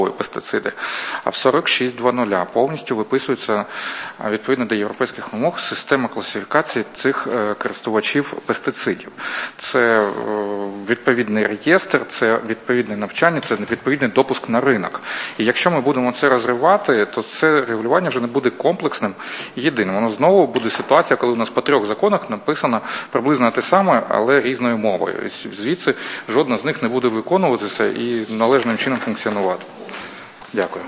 пестициди. А в 46.2.0 повністю виписується, відповідно до європейських вимог, система класифікації цих користувачів пестицидів. Це відповідний реєстр, це відповідне навчання, це відповідний допуск на ринок. І якщо ми будемо це розривати, то це регулювання вже не буде комплексним і єдиним. Воно знову буде ситуація, коли у нас по 3 законах написано приблизно те саме, але різною мовою. Звідси жодна з них не буде виконуватися і належним чином функціонувати. Дякую.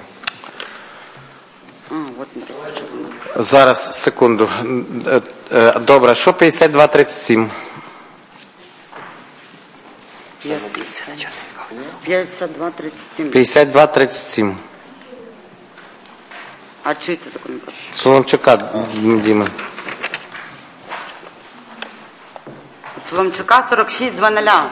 Зараз, секунду. Добре, що 52.37? 52.37. А чий це законопроект? Соломчука, Діма. Соломчука 46.2.0.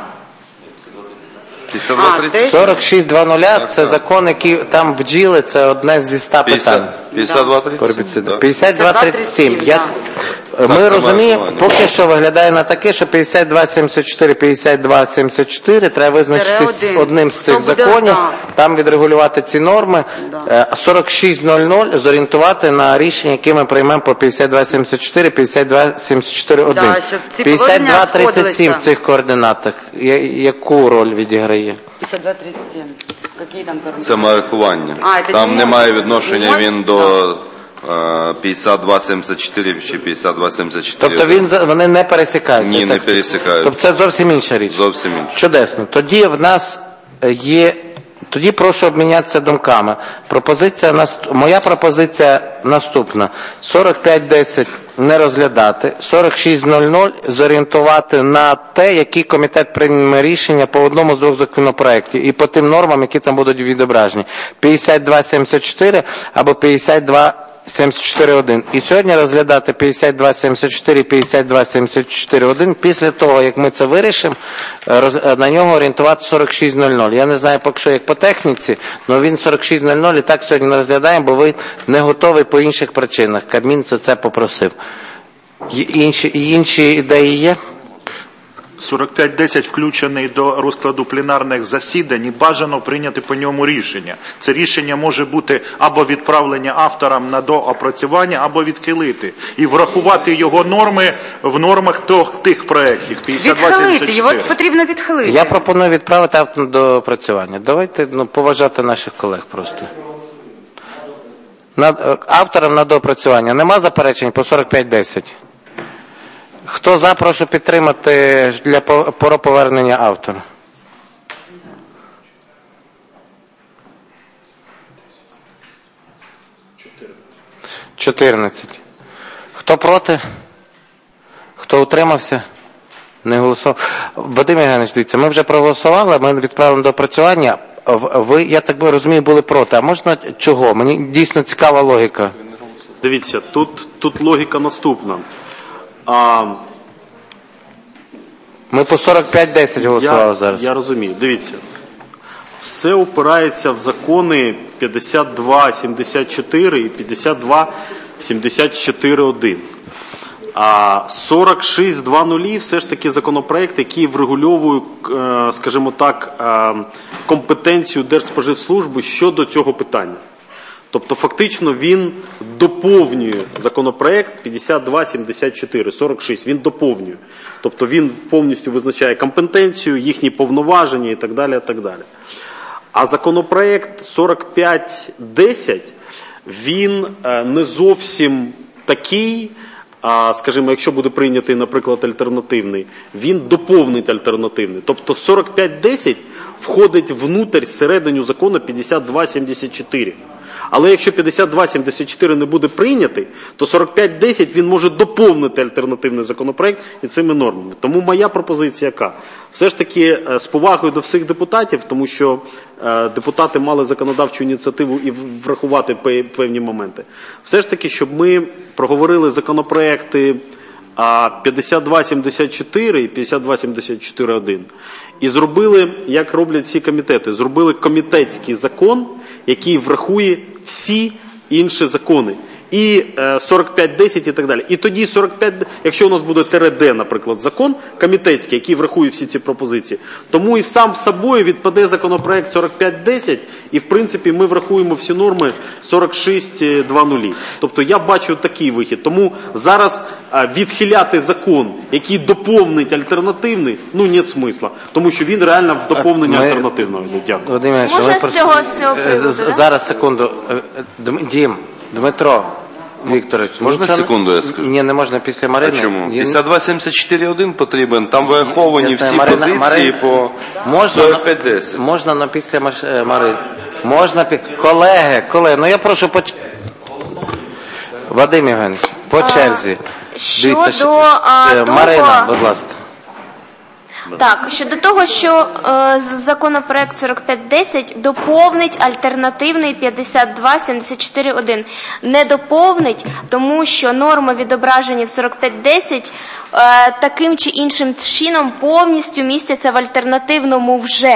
46.2.0 – це закон, який там бджіли, це одне зі 100 питань. 52.37. 52.37. Ми розуміємо, поки що виглядає на таке, що 52.74, 52.74 треба визначитись одним з цих законів, там відрегулювати ці норми, 46.00 зорієнтувати на рішення, яке ми приймемо по 52.74, 52.74.1. 52.37 в цих координатах, яку роль відіграє? 52.37. Це маркування. Там немає відношення він до 52.74 чи 52.74. Тобто вони не пересікаються? Ні, не пересікаються. Тобто це зовсім інша річ? Зовсім інша. Чудесно. Тоді в нас є... Тоді прошу обмінятися думками. Моя пропозиція наступна. 45.10 не розглядати, 46.00 зорієнтувати на те, який комітет прийме рішення по одному з 2 законопроєктів і по тим нормам, які там будуть відображені. 52.74 або 52.74.1. І сьогодні розглядати 52.74 і 52.74.1. Після того, як ми це вирішимо, на нього орієнтувати 46.00. Я не знаю, поки що як по техніці, але він 46.00 і так сьогодні не розглядаємо, бо ви не готові по інших причинах. Кабмін це попросив. Інші ідеї є? 45.10 включений до розкладу пленарних засідань і бажано прийняти по ньому рішення. Це рішення може бути або відправлення авторам на доопрацювання, або відхилити. І врахувати його норми в нормах тих проєктів. 52.74. Відхилити, його потрібно відхилити. Я пропоную відправити авторам на доопрацювання. Давайте поважати наших колег просто. Авторам на доопрацювання. Нема заперечень по 45.10? Хто за, прошу підтримати про повернення автора. 14. Хто проти? Хто утримався? Не голосував. Вадим Євгенович, дивіться, ми вже проголосували, ми відправили до опрацювання. Ви, я так розумію, були проти. А можна чого? Мені дійсно цікава логіка. Дивіться, тут логіка наступна. Ми по 45.10 голосували зараз. Я розумію. Дивіться. Все опирається в закони 52.74 і 52.74.1. А 46.2.0 все ж таки законопроект, який врегульовує, скажімо так, компетенцію Держспоживслужби щодо цього питання. Тобто фактично він доповнює законопроект 52.74, 46, він доповнює. Тобто він повністю визначає компетенцію, їхні повноваження і так далі, і так далі. А законопроект 45.10, він не зовсім такий, скажімо, якщо буде прийнятий, наприклад, альтернативний, він доповнить альтернативний. Тобто 45.10 входить внутрь всередину закону 52.74. Але якщо 52.74 не буде прийнятий, то 45.10 він може доповнити альтернативний законопроект і цими нормами. Тому моя пропозиція яка? Все ж таки з повагою до всіх депутатів, тому що депутати мали законодавчу ініціативу і врахувати певні моменти. Все ж таки, щоб ми проговорили законопроекти 52.74 і 52.74.1 і зробили, як роблять всі комітети, зробили комітетський закон, який врахує всі інші закони. і 4510 і так далі. І тоді 45, якщо у нас буде ТРД, наприклад, закон комітетський, який врахує всі ці пропозиції, тому і сам собою відпаде законопроект 4510, і в принципі ми врахуємо всі норми 46.2.0. Тобто я бачу такий вихід. Тому зараз відхиляти закон, який доповнить альтернативний, нет смисла. Тому що він реально в доповнення альтернативного йде. Дякую. Можна з цього приводу? Зараз, секунду. Дмитро Вікторович. Можна секунду я скажу? Ні, не можна після Марини. А чому? 5274.1 потрібен, там враховані всі позиції по 4510. Можна, але після Марини. Можна, колеги, я прошу Вадим Євгенович, по черзі. Щодо Марина, будь ласка. Так, щодо того, що законопроект 4510 доповнить альтернативний 5274.1. Не доповнить, тому що норми, відображені в 4510, таким чи іншим чином повністю містяться в альтернативному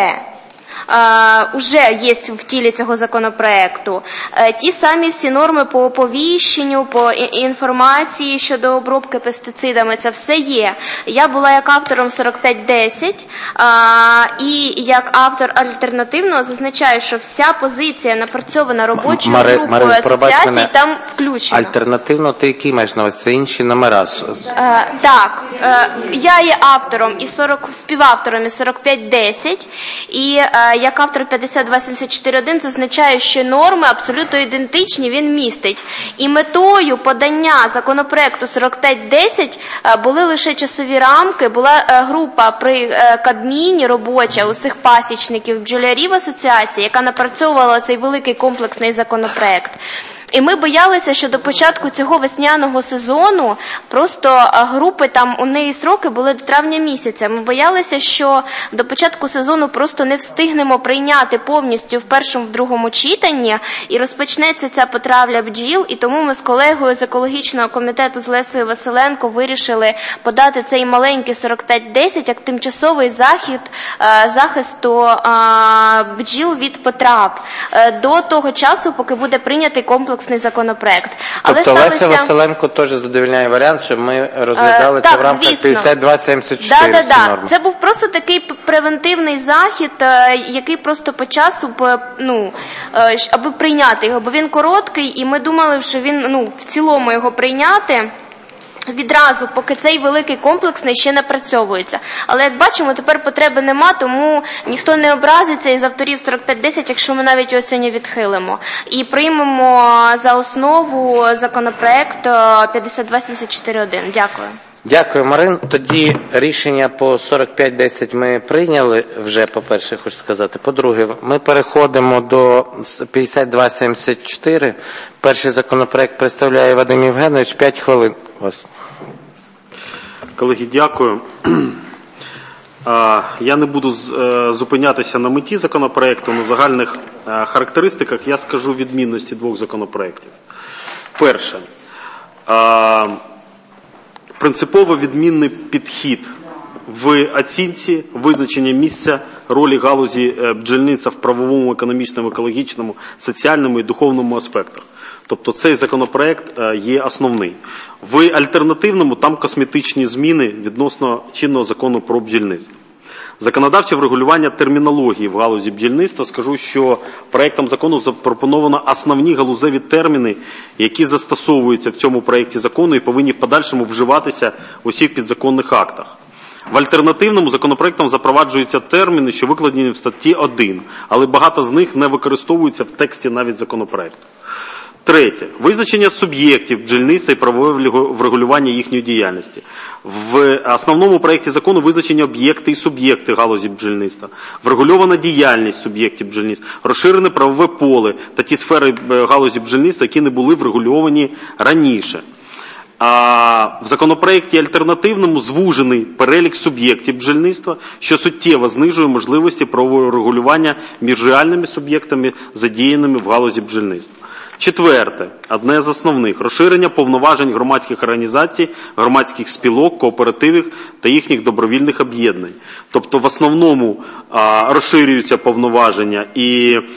уже є в тілі цього законопроекту. Ті самі всі норми по оповіщенню, по інформації щодо обробки пестицидами, це все є. Я була як автором 4510, і як автор альтернативного зазначаю, що вся позиція напрацьована робочою групою асоціації там включена. Альтернативно ти який маєш на увазі? Це інші номера? Так, я є автором і співавтором із 4510, і як автор 5274.1 зазначаю, що норми абсолютно ідентичні він містить. І метою подання законопроекту 4510 були лише часові рамки, була група при Кабміні робоча усіх пасічників бджолярів асоціації, яка напрацьовувала цей великий комплексний законопроект. І ми боялися, що до початку цього весняного сезону просто групи, там у неї сроки були до травня місяця. Ми боялися, що до початку сезону просто не встигнемо прийняти повністю в першому, в другому читанні, і розпочнеться ця потравля бджіл, і тому ми з колегою з екологічного комітету з Лесею Василенко вирішили подати цей маленький 4510 як тимчасовий захисту бджіл від потрав до того часу, поки буде прийнятий комплексний законопроект. Тобто Леся Василенко теж задовольняє варіант, щоб ми розглядали це в рамках 52-74. Так. Це був просто такий превентивний захід, який просто по часу, аби прийняти його, бо він короткий, і ми думали, що він, в цілому його прийняти відразу, поки цей великий комплексний ще напрацьовується. Але, як бачимо, тепер потреби нема, тому ніхто не образиться із авторів 4510, якщо ми навіть його сьогодні відхилимо. І приймемо за основу законопроект 5274.1. Дякую. Дякую, Марин. Тоді рішення по 4510 ми прийняли вже, по-перше, хочу сказати. По-друге, ми переходимо до 5274. Перший законопроект представляє Вадим Євгенович. 5 хвилин вас. Колеги, дякую. Я не буду зупинятися на меті законопроекту, на загальних характеристиках. Я скажу відмінності двох законопроектів. Перше. Принципово відмінний підхід в оцінці визначення місця ролі галузі бджільництва в правовому, економічному, екологічному, соціальному і духовному аспектах. Тобто цей законопроект є основний. В альтернативному там косметичні зміни відносно чинного закону про бджільництво. Законодавче врегулювання термінології в галузі бджільництва. Скажу, що проектом закону запропоновано основні галузеві терміни, які застосовуються в цьому проекті закону і повинні в подальшому вживатися у всіх підзаконних актах. В альтернативному законопроектом запроваджуються терміни, що викладені в статті 1, але багато з них не використовуються в тексті навіть законопроекту. Третє. Визначення суб'єктів бджільництва і правове врегулювання їхньої діяльності. В основному проєкті закону визначені об'єкти і суб'єкти галузі бджільництва, врегульована діяльність суб'єктів бджільництва, розширене правове поле та ті сфери галузі бджільництва, які не були врегульовані раніше. А в законопроекті альтернативному звужений перелік суб'єктів бджільництва, що суттєво знижує можливості правового регулювання між реальними суб'єктами, задіяними в галузі бджільництва. Четверте, одне з основних, розширення повноважень громадських організацій, громадських спілок, кооперативів та їхніх добровільних об'єднань. Тобто в основному розширюються повноваження і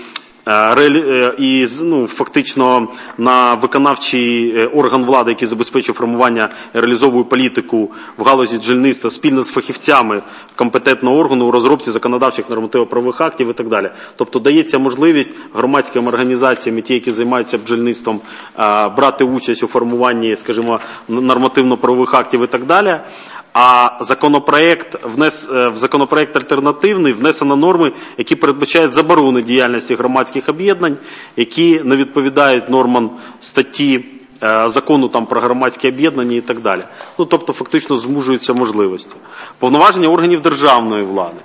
і фактично на виконавчий орган влади, який забезпечує формування і реалізовує політику в галузі бджільництва спільно з фахівцями компетентного органу у розробці законодавчих нормативно-правових актів і так далі. Тобто дається можливість громадським організаціям і ті, які займаються бджільництвом, брати участь у формуванні, скажімо, нормативно-правових актів і так далі. А в законопроект альтернативний внесено норми, які передбачають заборону діяльності громадських об'єднань, які не відповідають нормам статті закону про громадські об'єднання і так далі. Тобто фактично звужуються можливості. Повноваження органів державної влади.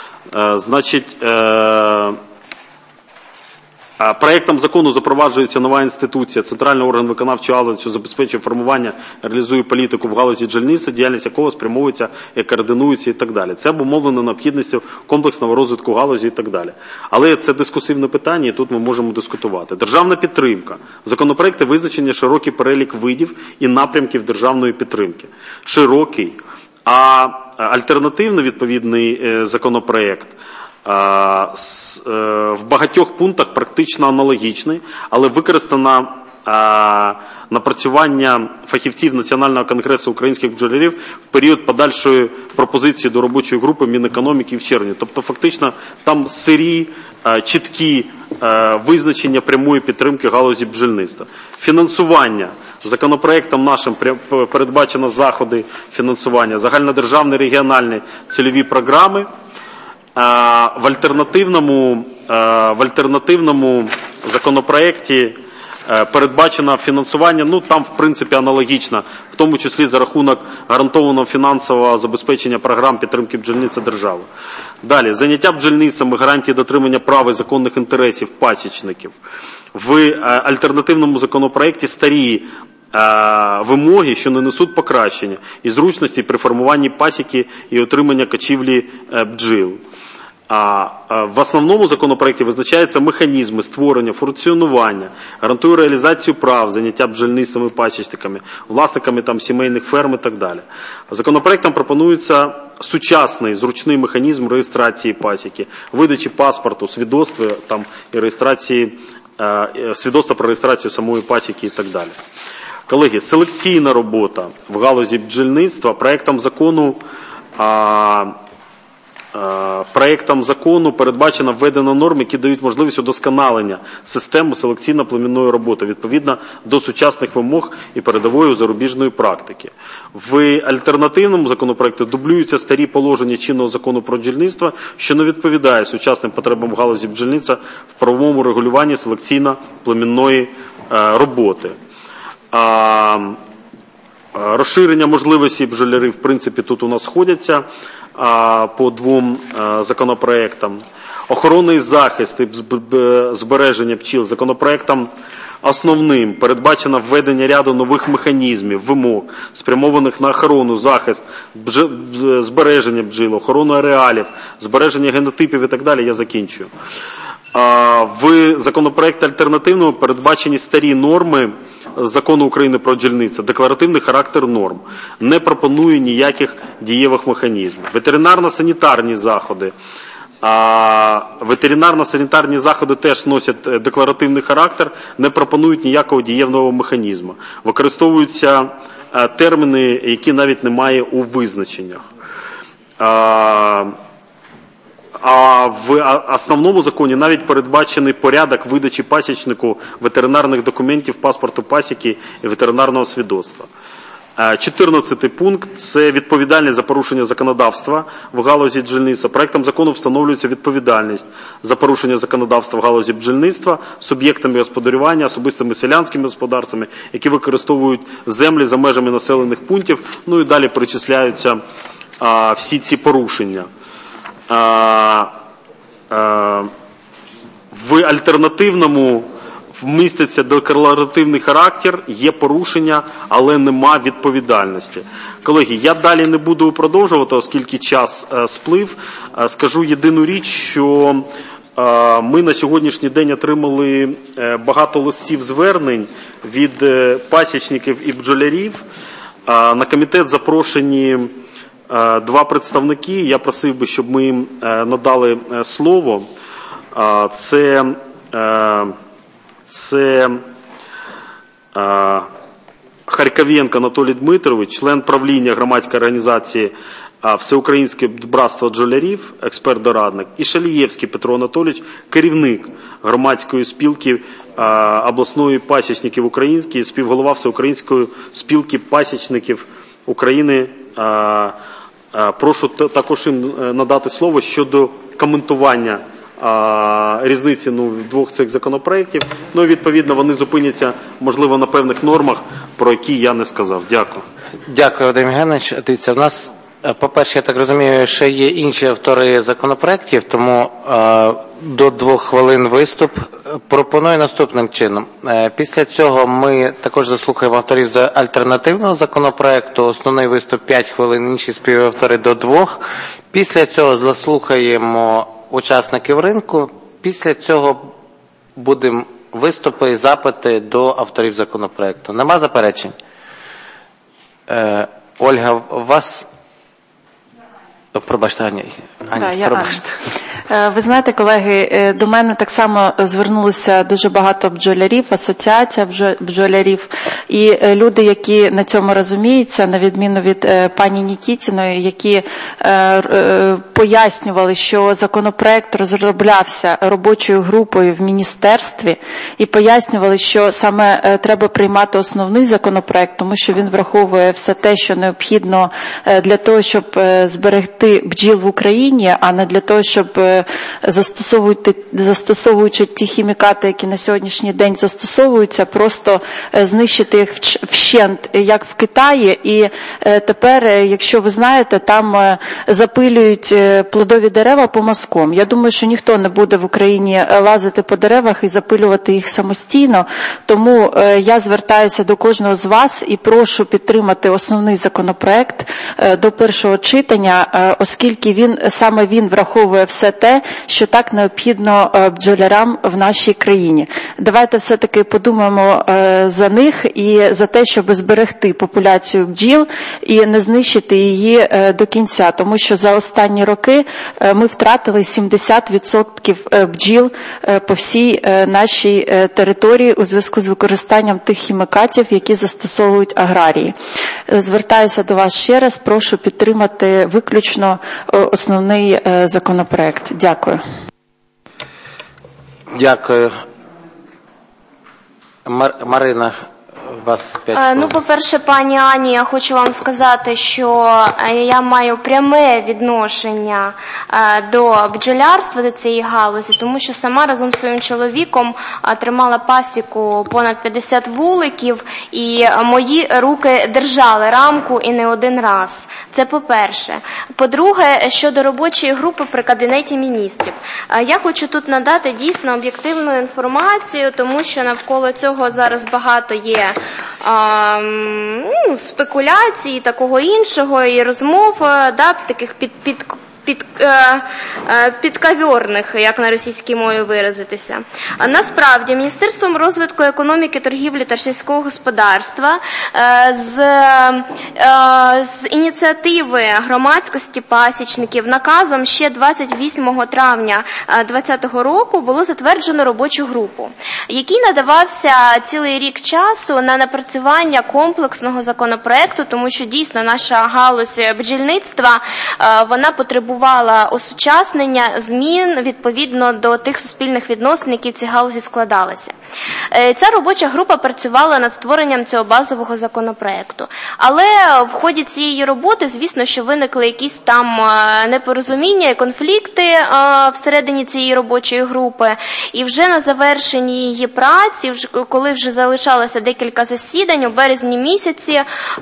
Проєктом закону запроваджується нова інституція, центральний орган виконавчої галузі, що забезпечує формування, реалізує політику в галузі бджільництва, діяльність якого спрямовується і координується і так далі. Це обумовлено необхідністю комплексного розвитку галузі і так далі. Але це дискусивне питання, і тут ми можемо дискутувати. Державна підтримка. В законопроекті визначення широкий перелік видів і напрямків державної підтримки. Широкий. А альтернативний відповідний законопроект в багатьох пунктах практично аналогічний, але використано напрацювання фахівців Національного конгресу українських бджолярів в період подальшої пропозиції до робочої групи Мінекономіки в червні. Тобто фактично там сирі, чіткі визначення прямої підтримки галузі бджільництва. Фінансування. Законопроектом нашим передбачено заходи фінансування, загальнодержавні регіональні цільові програми. В альтернативному законопроекті передбачено фінансування, там в принципі аналогічно, в тому числі за рахунок гарантованого фінансового забезпечення програм підтримки бджільництва держави. Далі, заняття бджільництвами, гарантії дотримання прав і законних інтересів пасічників. В альтернативному законопроекті старі вимоги, що не несуть покращення і зручності при формуванні пасіки і отримання кочівлі бджіл. В основному законопроекті визначаються механізми створення, функціонування, гарантує реалізацію прав, заняття бджільництвами, пасічниками, власниками сімейних ферм і так далі. Законопроектом пропонується сучасний, зручний механізм реєстрації пасіки, видачі паспорту, свідоцтва і реєстрації, свідоцтва про реєстрацію самої пасіки і так далі. Колеги, селекційна робота в галузі бджільництва проєктом закону передбачено введено норм, які дають можливість удосконалення системи селекційно-племінної роботи відповідно до сучасних вимог і передової зарубіжної практики. В альтернативному законопроекті дублюються старі положення чинного закону про бджільництво, що не відповідає сучасним потребам галузі бджільництва в правовому регулюванні селекційно-племінної роботи. Розширення можливостей бджолярів, в принципі, тут у нас сходяться по двом законопроектам. Охорона і захист і збереження пчіл. Законопроектом основним передбачено введення ряду нових механізмів, вимог, спрямованих на охорону, захист, збереження бджіл, охорону ареалів, збереження генотипів і так далі. Я закінчую. В законопроекті альтернативному передбачені старі норми Закону України про бджільництво, декларативний характер норм, не пропонує ніяких дієвих механізмів. Ветеринарно-санітарні заходи. Ветеринарно-санітарні заходи теж носять декларативний характер, не пропонують ніякого дієвного механізму. Використовуються терміни, які навіть немає у визначеннях. А в основному законі навіть передбачений порядок видачі пасічнику ветеринарних документів, паспорту пасіки і ветеринарного свідоцтва. 14 пункт – це відповідальність за порушення законодавства в галузі бджільництва. Проектом закону встановлюється відповідальність за порушення законодавства в галузі бджільництва суб'єктами господарювання, особистими селянськими господарствами, які використовують землі за межами населених пунктів, і далі перечисляються всі ці порушення. В альтернативному вміститься декларативний характер, є порушення, але нема відповідальності. Колеги, я далі не буду продовжувати, оскільки час сплив. Скажу єдину річ, що ми на сьогоднішній день отримали багато листів звернень від пасічників і бджолярів. На комітет запрошені два представники. Я просив би, щоб ми їм надали слово. Це це Харкавенко Анатолій Дмитрович, член правління громадської організації Всеукраїнське братство бджолярів, експерт-дорадник, і Шалієвський Петро Анатолійович, керівник громадської спілки обласної пасічників української, співголова Всеукраїнської спілки пасічників України. Прошу також їм надати слово щодо коментування різниці двох цих законопроєктів. Ну і відповідно вони зупиняться, можливо, на певних нормах, про які я не сказав. Дякую. Дякую, Вадим Євгенович. Дивіться, в нас, по-перше, я так розумію, ще є інші автори законопроєктів, тому до 2 хвилин виступ. Пропоную наступним чином. Після цього ми також заслухаємо авторів за альтернативного законопроєкту. Основний виступ 5 хвилин, інші співавтори до 2. Після цього заслухаємо учасників ринку. Після цього будемо виступи і запити до авторів законопроєкту. Нема заперечень? Ольга, у вас... Пробачте, Аня, пробачте. Ви знаєте, колеги, до мене так само звернулося дуже багато бджолярів, асоціація бджолярів, і люди, які на цьому розуміються, на відміну від пані Нікітіної, які пояснювали, що законопроект розроблявся робочою групою в міністерстві, і пояснювали, що саме треба приймати основний законопроект, тому що він враховує все те, що необхідно для того, щоб зберегти бджіл в Україні, а не для того, щоб застосовуючи ті хімікати, які на сьогоднішній день застосовуються, просто знищити їх вщент, як в Китаї. І тепер, якщо ви знаєте, там запилюють плодові дерева по мазкам. Я думаю, що ніхто не буде в Україні лазити по деревах і запилювати їх самостійно. Тому я звертаюся до кожного з вас і прошу підтримати основний законопроект до першого читання, оскільки саме він враховує все те, що так необхідно бджолярам в нашій країні. Давайте все-таки подумаємо за них і за те, щоб зберегти популяцію бджіл і не знищити її до кінця, тому що за останні роки ми втратили 70% бджіл по всій нашій території у зв'язку з використанням тих хімікатів, які застосовують аграрії. Звертаюся до вас ще раз, прошу підтримати виключно основний законопроект. Дякую. Дякую. Марина, вас 5 хвилин. По-перше, пані Ані, я хочу вам сказати, що я маю пряме відношення до бджолярства, до цієї галузі, тому що сама разом з своїм чоловіком тримала пасіку понад 50 вуликів, і мої руки держали рамку і не один раз. Це по-перше. По-друге, щодо робочої групи при Кабінеті міністрів. Я хочу тут надати дійсно об'єктивну інформацію, тому що навколо цього зараз багато є спекуляцій і такого іншого, і розмов, таких підкавьорних, як на російській мові виразитися. Насправді, Міністерством розвитку економіки, торгівлі та сільського господарства з ініціативи громадськості пасічників наказом ще 28 травня 2020 року було затверджено робочу групу, якій надавався цілий рік часу на напрацювання комплексного законопроекту, тому що дійсно наша галузь бджільництва, вона потребувала осучаснення, змін відповідно до тих суспільних відносин, які в цій галузі складалися. Ця робоча група працювала над створенням цього базового законопроекту. Але в ході цієї роботи, звісно, що виникли якісь там непорозуміння і конфлікти всередині цієї робочої групи. І вже на завершенні її праці, коли вже залишалося декілька засідань, у березні місяці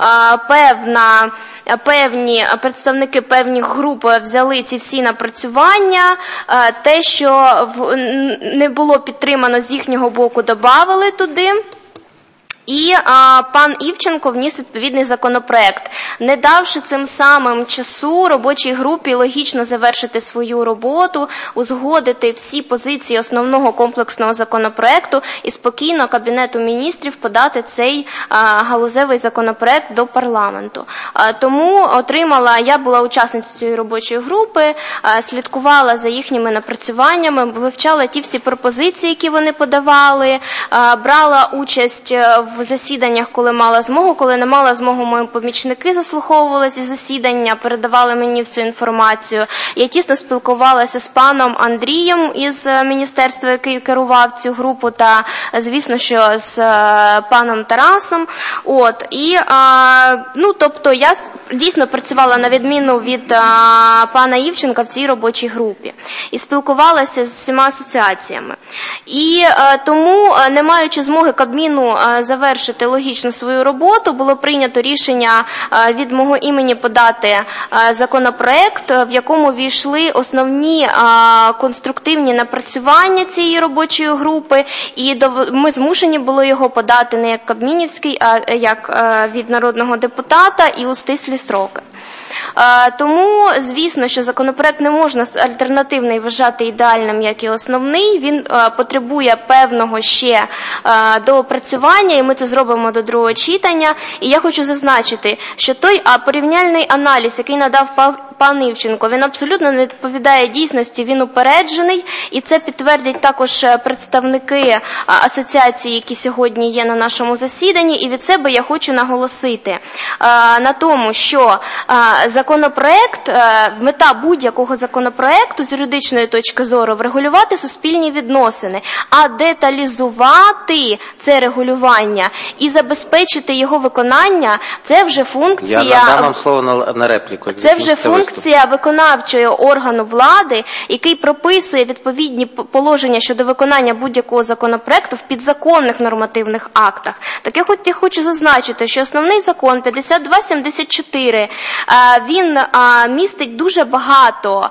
певні представники певних груп взяли ці всі напрацювання, те, що не було підтримано з їхнього боку, додавали туди. І пан Івченко вніс відповідний законопроект, не давши цим самим часу робочій групі логічно завершити свою роботу, узгодити всі позиції основного комплексного законопроекту і спокійно Кабінету міністрів подати цей галузевий законопроект до парламенту. Тому я була учасницею цієї робочої групи, слідкувала за їхніми напрацюваннями, вивчала ті всі пропозиції, які вони подавали, брала участь в засіданнях, коли мала змогу, коли не мала змогу, мої помічники заслуховували ці засідання, передавали мені всю інформацію. Я тісно спілкувалася з паном Андрієм із міністерства, який керував цю групу, та, звісно, що з паном Тарасом. Тобто я дійсно працювала на відміну від пана Івченка в цій робочій групі і спілкувалася з всіма асоціаціями. І тому, не маючи змоги Кабміну завершити логічно свою роботу, було прийнято рішення від мого імені подати законопроект, в якому війшли основні конструктивні напрацювання цієї робочої групи, і ми змушені були його подати не як кабмінівський, а як від народного депутата і у стислі строки. Тому, звісно, що законопроект не можна альтернативний вважати ідеальним, як і основний. Він потребує певного ще доопрацювання, і ми це зробимо до другого читання. І я хочу зазначити, що той порівняльний аналіз, який надав пан Івченко, він абсолютно не відповідає дійсності, він упереджений, і це підтвердять також представники асоціації, які сьогодні є на нашому засіданні. І від себе я хочу наголосити на тому, що законопроект, мета будь-якого законопроекту з юридичної точки зору врегулювати суспільні відносини, а деталізувати це регулювання і забезпечити його виконання – це вже функція. Я надам вам слово на репліку. Це вже функція виконавчого органу влади, який прописує відповідні положення щодо виконання будь-якого законопроекту в підзаконних нормативних актах. Так я хочу зазначити, що основний закон 5274, він містить дуже багато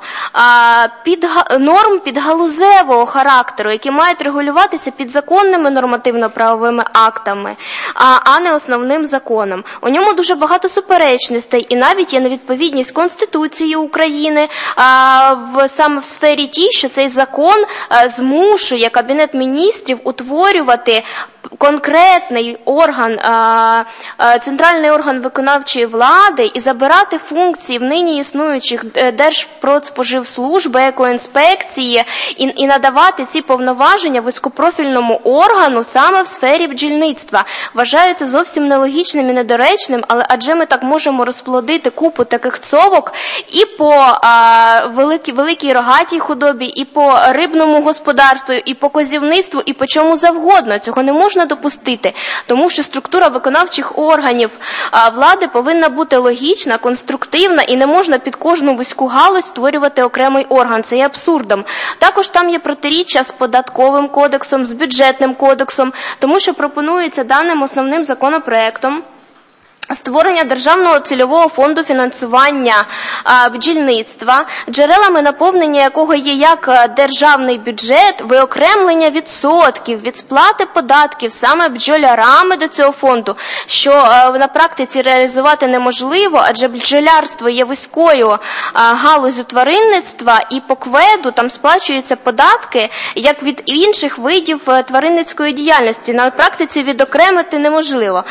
норм підгалузевого характеру, які мають регулюватися підзаконними нормативно-правовими актами, а не основним законом. У ньому дуже багато суперечностей, і навіть є невідповідність Конституції України саме в сфері тій, що цей закон змушує Кабінет міністрів утворювати конкретний орган, центральний орган виконавчої влади і забирати функції в нині існуючих Держпродспоживслужби, екоінспекції і надавати ці повноваження вузькопрофільному органу саме в сфері бджільництва. Вважаю це зовсім нелогічним і недоречним, але адже ми так можемо розплодити купу таких цовок і по великій рогатій худобі, і по рибному господарству, і по козівництву, і по чому завгодно. Цього не можна допустити, тому що структура виконавчих органів влади повинна бути логічна, конструктивна, і не можна під кожну вузьку галузь створювати окремий орган. Це є абсурдом. Також там є протиріччя з податковим кодексом, з бюджетним кодексом, тому що пропонується даним основним законопроектом створення Державного цільового фонду фінансування бджільництва, джерелами наповнення якого є як державний бюджет, виокремлення відсотків від сплати податків саме бджолярами до цього фонду, що на практиці реалізувати неможливо, адже бджолярство є вузькою галузю тваринництва, і по КВЕДу там сплачуються податки, як від інших видів тваринницької діяльності. На практиці відокремити неможливо.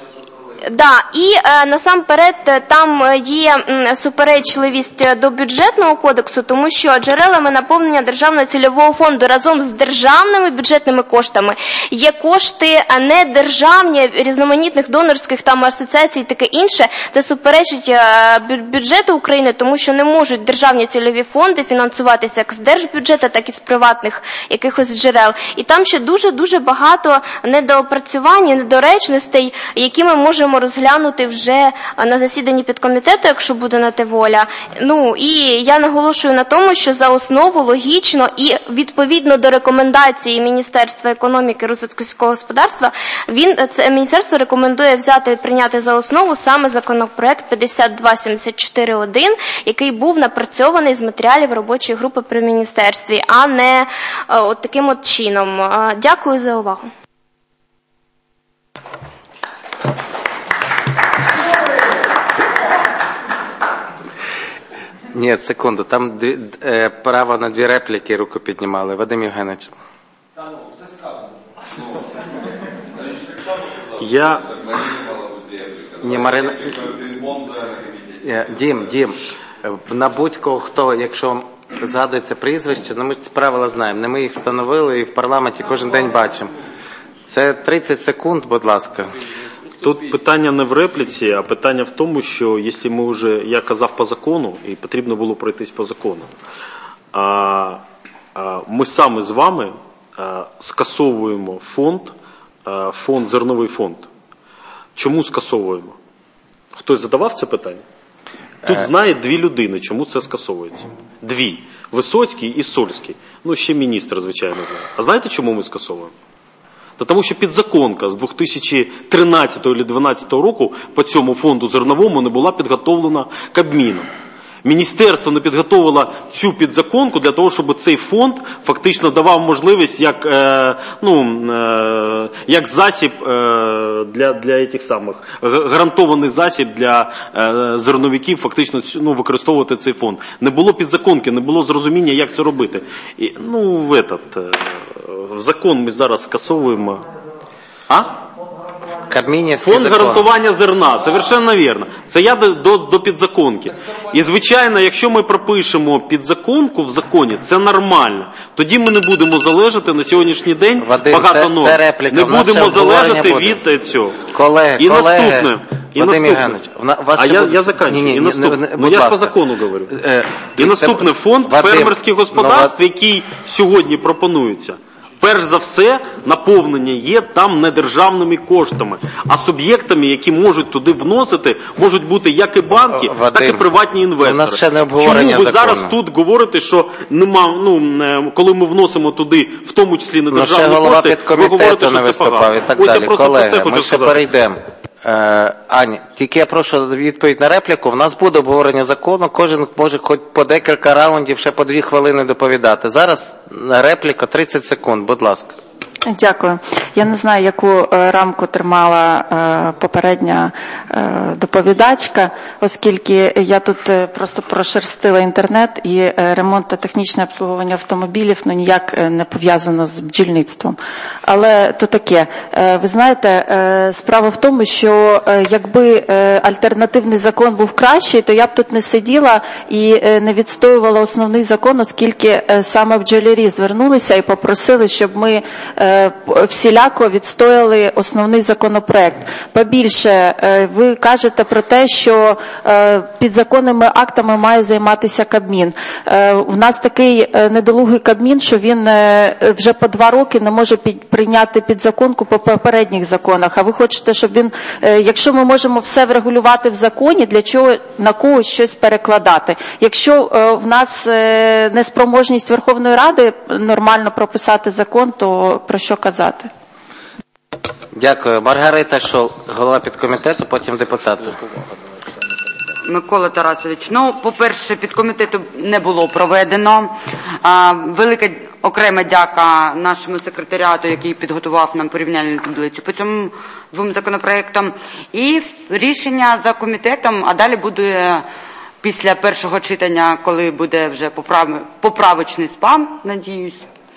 І насамперед там є суперечливість до бюджетного кодексу, тому що джерелами наповнення Державного цільового фонду разом з державними бюджетними коштами є кошти недержавні, різноманітних донорських там асоціацій і таке інше. Це суперечить бюджету України, тому що не можуть державні цільові фонди фінансуватися як з держбюджету, так і з приватних якихось джерел. І там ще дуже багато недоопрацювань, недоречностей, які ми можемо розглянути вже на засіданні підкомітету, якщо буде на те воля. І я наголошую на тому, що за основу логічно і відповідно до рекомендації Міністерства економіки і розвитку сільського господарства, Міністерство рекомендує взяти і прийняти за основу саме законопроект 5274-1, який був напрацьований з матеріалів робочої групи при Міністерстві, а не таким чином. Дякую за увагу. Ні, секунду, там право на 2 репліки руку піднімали. Вадим Євгенович. Ні, Марина... Дім, на будь-кого, хто, якщо згадується прізвище, ми ці правила знаємо, не ми їх встановили і в парламенті кожен день бачимо. Це 30 секунд, будь ласка. Тут питання не в репліці, а питання в тому, що якщо ми вже, я казав по закону, і потрібно було пройтись по закону, ми саме з вами скасовуємо фонд, зерновий фонд. Чому скасовуємо? Хтось задавав це питання? Тут знає 2 людини, чому це скасовується. 2. Висоцький і Сольський. Ще міністр, звичайно, знає. А знаєте, чому ми скасовуємо? Тому що підзаконка з 2013 чи 2012 року по цьому фонду зерновому не була підготовлена Кабміном. Міністерство не підготовило цю підзаконку для того, щоб цей фонд фактично давав можливість як засіб для тих самих, гарантований засіб для зерновиків фактично використовувати цей фонд. Не було підзаконки, не було зрозуміння, як це робити. В закон ми зараз скасовуємо. Фонд гарантування зерна, совершенно вірно. Це я до підзаконки. І, звичайно, якщо ми пропишемо підзаконку в законі, це нормально. Тоді ми не будемо залежати на сьогоднішній день багато норм. Не будемо залежати від цього. І наступне. Вадим Євгенович, я закінчую. Я ж по закону говорю. І наступне, фонд фермерських господарств, який сьогодні пропонується. Перш за все, наповнення є там не державними коштами, а суб'єктами, які можуть туди вносити, можуть бути як і банки, так і приватні інвестори. Чому ви зараз тут говорите, що коли ми вносимо туди, в тому числі не державні кошти, ви говорите, що це погано. Ось я просто про це хочу сказати. Перейдемо. Аня, тільки я прошу відповідь на репліку. В нас буде обговорення закону, кожен може хоч по декілька раундів, ще по 2 хвилини доповідати. Зараз репліка 30 секунд, будь ласка. Дякую. Я не знаю, яку рамку тримала попередня доповідачка, оскільки я тут просто прошерстила інтернет, і ремонт та технічне обслуговування автомобілів ніяк не пов'язано з бджільництвом. Але то таке. Ви знаєте, справа в тому, що якби альтернативний закон був кращий, то я б тут не сиділа і не відстоювала основний закон, оскільки саме бджолярі звернулися і попросили, щоб ми всіляко відстояли основний законопроект. Побільше, ви кажете про те, що підзаконними актами має займатися Кабмін. У нас такий недолугий Кабмін, що він вже по 2 роки не може прийняти підзаконку по попередніх законах. А ви хочете, щоб він, якщо ми можемо все врегулювати в законі, для чого на когось щось перекладати? Якщо в нас неспроможність Верховної Ради нормально прописати закон, то про що казати? Дякую. Маргарита Шол, голова підкомітету, потім депутати. Микола Тарасович, по-перше, підкомітету не було проведено. Велика окрема дяка нашому секретаріату, який підготував нам порівняльну таблицю по цьому 2 законопроектам. І рішення за комітетом, а далі буде після першого читання, коли буде вже поправочний спам, надіюсь.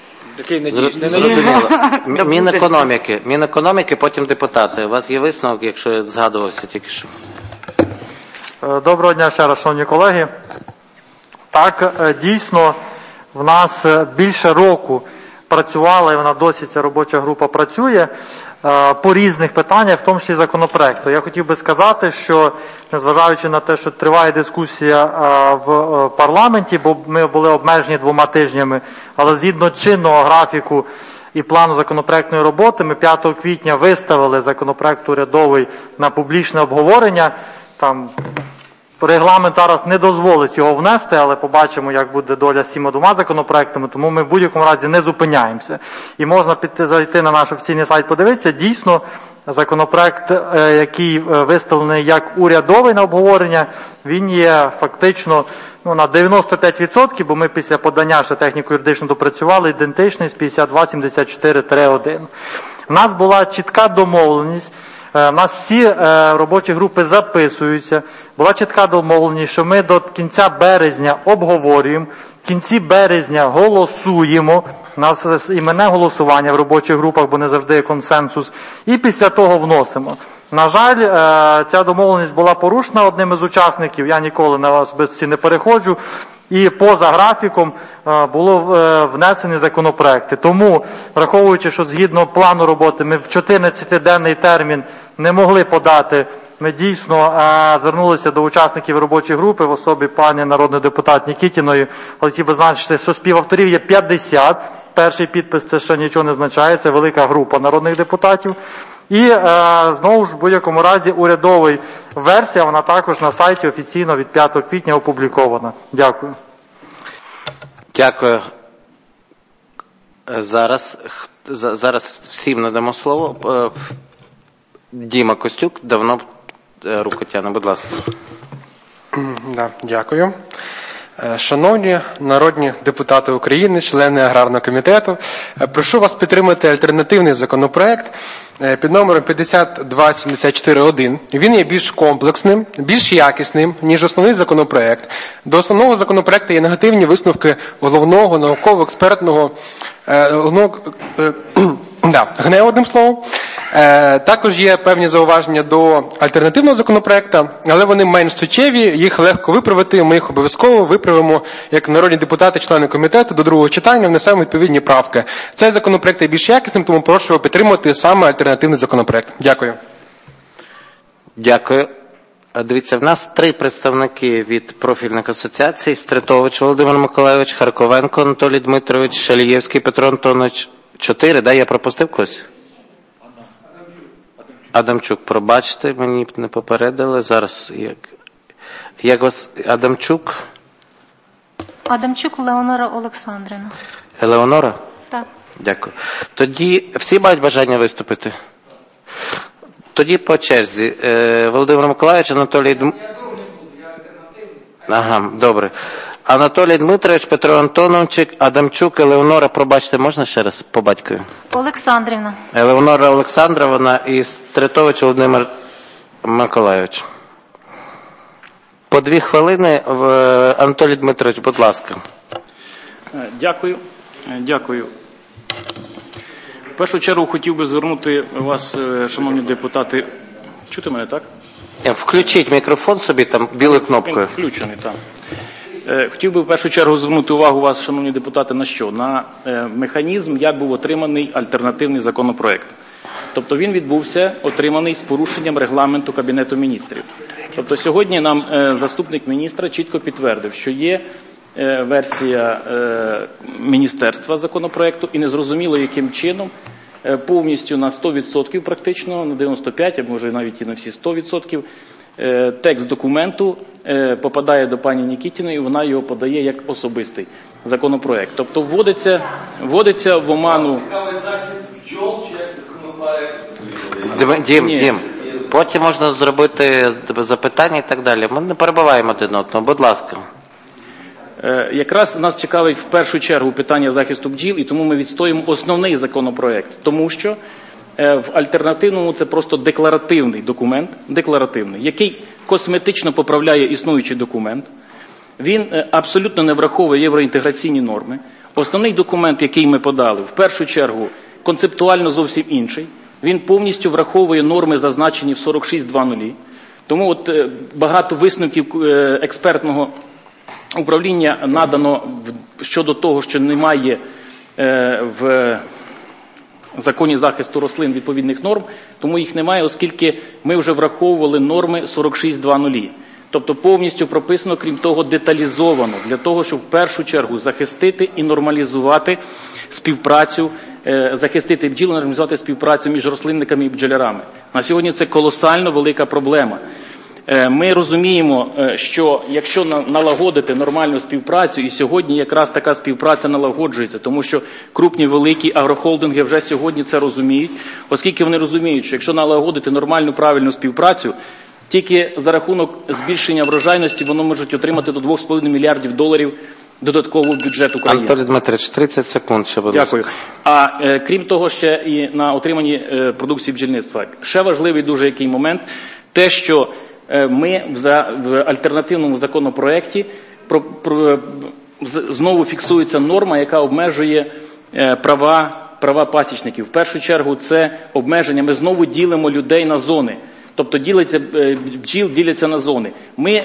Мінекономіки, потім депутати. У вас є висновок, якщо я згадувався тільки що? Доброго дня ще раз, шановні колеги. Так, дійсно, в нас більше року працювала, і вона досі, ця робоча група працює по різних питаннях, в тому числі законопроекту. Я хотів би сказати, що незважаючи на те, що триває дискусія в парламенті, бо ми були обмежені 2 тижнями, але згідно чинного графіку і плану законопроектної роботи, ми 5 квітня виставили законопроект урядовий на публічне обговорення. Там регламент зараз не дозволить його внести, але побачимо, як буде доля з цими 2 законопроектами, тому ми в будь-якому разі не зупиняємося. І можна зайти на наш офіційний сайт, подивитися. Дійсно, законопроект, який виставлений як урядовий на обговорення, він є фактично на 95%, бо ми після подання ще техніко-юридично допрацювали, ідентичний з 5274-1. У нас була чітка домовленість У нас всі робочі групи записуються. Була чітка домовленість, що ми до кінця березня обговорюємо, в кінці березня голосуємо. У нас іменне голосування в робочих групах, бо не завжди є консенсус. І після того вносимо. На жаль, ця домовленість була порушена одним із учасників. Я ніколи на вас без ці не переходжу. І поза графіком було внесені законопроекти. Тому, враховуючи, що згідно плану роботи ми в 14-денний термін не могли подати, ми дійсно звернулися до учасників робочої групи в особі пані народний депутат Нікітіної. Хотів би зазначити, що співавторів є 50. Перший підпис це ще нічого не означає, це велика група народних депутатів. І знову ж в будь-якому разі урядова версія, вона також на сайті офіційно від 5 квітня опублікована. Дякую. Дякую. Зараз всім надамо слово. Діма Костюк давно руку тягне, будь ласка. Дякую. Шановні народні депутати України, члени Аграрного комітету, прошу вас підтримати альтернативний законопроект під номером 5274-1. Він є більш комплексним, більш якісним, ніж основний законопроект. До основного законопроекту є негативні висновки головного науково-експертного ГНЕУ, одним словом. Також є певні зауваження до альтернативного законопроекту, але вони менш суттєві, їх легко виправити, ми їх обов'язково виправимо, як народні депутати, члени комітету, до другого читання внесемо відповідні правки. Цей законопроект є більш якісним, тому прошу підтримати саме альтернативний законопроект. Дякую. Дякую. Дивіться, в нас 3 представники від профільних асоціацій: Стритович Володимир Миколайович, Харковенко Анатолій Дмитрович, Шалієвський Петро Антонович. 4, да? Я пропустив когось? Адамчук, пробачте, мені не попередили. Зараз, як вас, Адамчук? Адамчук Леонора Олександрівна. Елеонора? Так. Дякую. Тоді всі мають бажання виступити? Тоді по черзі. Володимир Миколайович, Анатолій Дмитрович. Ага, добре. Анатолій Дмитрович, Петро Антонович, Адамчук, Елеонора, пробачте, можна ще раз по батькові? Олександрівна. Елеонора Олександровна і Стритович Володимир Миколайович. По 2 хвилини, Анатолій Дмитрович, будь ласка. Дякую. В першу чергу хотів би звернути вас, шановні депутати. Чути мене, так? Включіть мікрофон собі, там білою кнопкою. Включений, так. Хотів би в першу чергу звернути увагу вас, шановні депутати, на що? На механізм, як був отриманий альтернативний законопроект. Тобто він відбувся, отриманий з порушенням регламенту Кабінету міністрів. Тобто сьогодні нам заступник міністра чітко підтвердив, що є версія міністерства законопроекту і незрозуміло яким чином повністю на 100% практично, на 95%, а може навіть і на всі 100%, текст документу попадає до пані Нікітіної, і вона його подає як особистий законопроект. Тобто вводиться в оману... Дім, потім можна зробити запитання і так далі. Ми не перебиваємо один одного, будь ласка. Якраз нас цікавить в першу чергу питання захисту бджіл, і тому ми відстоїмо основний законопроект. Тому що в альтернативному це просто декларативний документ, який косметично поправляє існуючий документ. Він абсолютно не враховує євроінтеграційні норми. Основний документ, який ми подали, в першу чергу концептуально зовсім інший. Він повністю враховує норми, зазначені в 46.2.0. Тому от багато висновків експертного управління надано щодо того, що немає в законі захисту рослин відповідних норм, тому їх немає, оскільки ми вже враховували норми 46.2.0. Тобто повністю прописано, крім того, деталізовано, для того, щоб в першу чергу захистити і нормалізувати співпрацю, захистити бджіл, нормалізувати співпрацю між рослинниками і бджолярами. На сьогодні це колосально велика проблема. Ми розуміємо, що якщо налагодити нормальну співпрацю, і сьогодні якраз така співпраця налагоджується, тому що крупні великі агрохолдинги вже сьогодні це розуміють, оскільки вони розуміють, що якщо налагодити нормальну правильну співпрацю, Тільки за рахунок збільшення врожайності воно може отримати до $2,5 мільярдів додатково в бюджет України. Анатолій Дмитрович, 30 секунд ще, будь ласка. Дякую. А крім того, ще і на отриманні продукції бджільництва. Ще важливий дуже який момент, те, що ми в альтернативному законопроекті знову фіксується норма, яка обмежує права пасічників. В першу чергу це обмеження, ми знову ділимо людей на зони. Тобто бджіл діляться на зони. Ми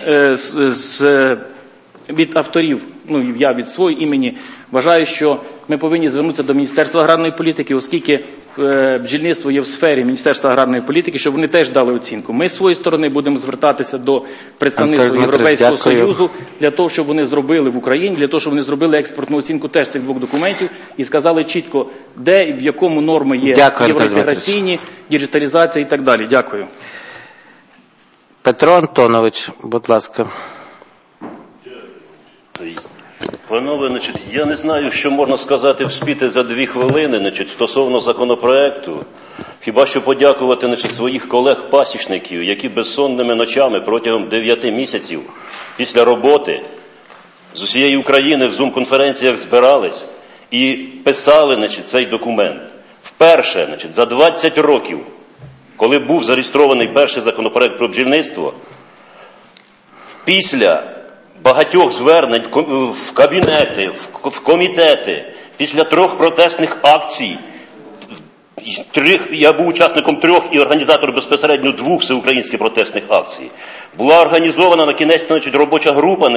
від авторів, я від свого імені, вважаю, що ми повинні звернутися до Міністерства аграрної політики, оскільки бджільництво є в сфері Міністерства аграрної політики, щоб вони теж дали оцінку. Ми з своєї сторони будемо звертатися до представництва Європейського Союзу для того, щоб вони зробили в Україні, для того, щоб вони зробили експортну оцінку теж цих двох документів і сказали чітко, де і в якому норми є євроінтеграційні, діджиталізація і так далі. Дякую. Петро Антонович, будь ласка. Панове, я не знаю, що можна сказати вспіти за 2 хвилини стосовно законопроекту. Хіба що подякувати своїх колег-пасічників, які безсонними ночами протягом 9 місяців після роботи з усієї України в Zoom-конференціях збирались і писали цей документ. Вперше за 20 років, коли був зареєстрований перший законопроект про бджільництво, після багатьох звернень в кабінети, в комітети, після 3 протестних акцій, я був учасником 3 і організатором безпосередньо 2 всеукраїнських протестних акцій. Була організована на кінець робоча група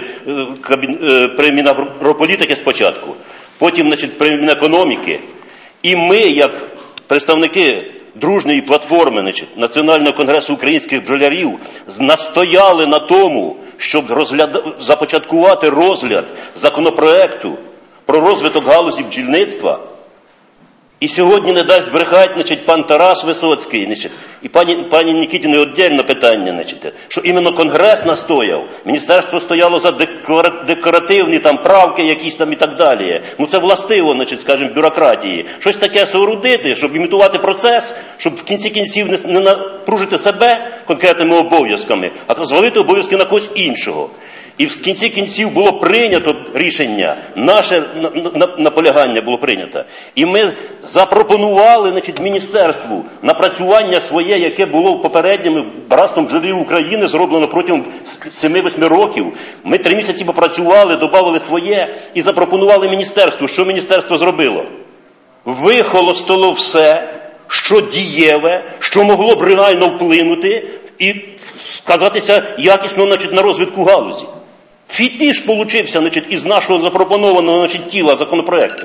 при Мінагрополітики спочатку, потім при Мінекономіки. І ми, як представники дружньої платформи Національного конгресу українських бджолярів, настояли на тому, щоб започаткувати розгляд законопроекту про розвиток галузі бджільництва. І сьогодні не дасть збрехати пан Тарас Висоцький і пані Нікітіної віддільне питання, що іменно Конгрес настояв, міністерство стояло за декоративні правки якісь і так далі. Це властиво, скажімо, бюрократії. Щось таке соорудити, щоб імітувати процес, щоб в кінці кінців не напружити себе конкретними обов'язками, а звалити обов'язки на когось іншого. І в кінці кінців було прийнято рішення, наше наполягання було прийнято. І ми запропонували міністерству напрацювання своє, яке було попереднім братством бджолярів України, зроблено протягом 7-8 років. Ми 3 місяці попрацювали, додали своє і запропонували міністерству. Що міністерство зробило? Вихолостило все, що дієве, що могло б реально вплинути і сказатися якісно на розвитку галузі. Фітиш получився із нашого запропонованого тіла законопроекту.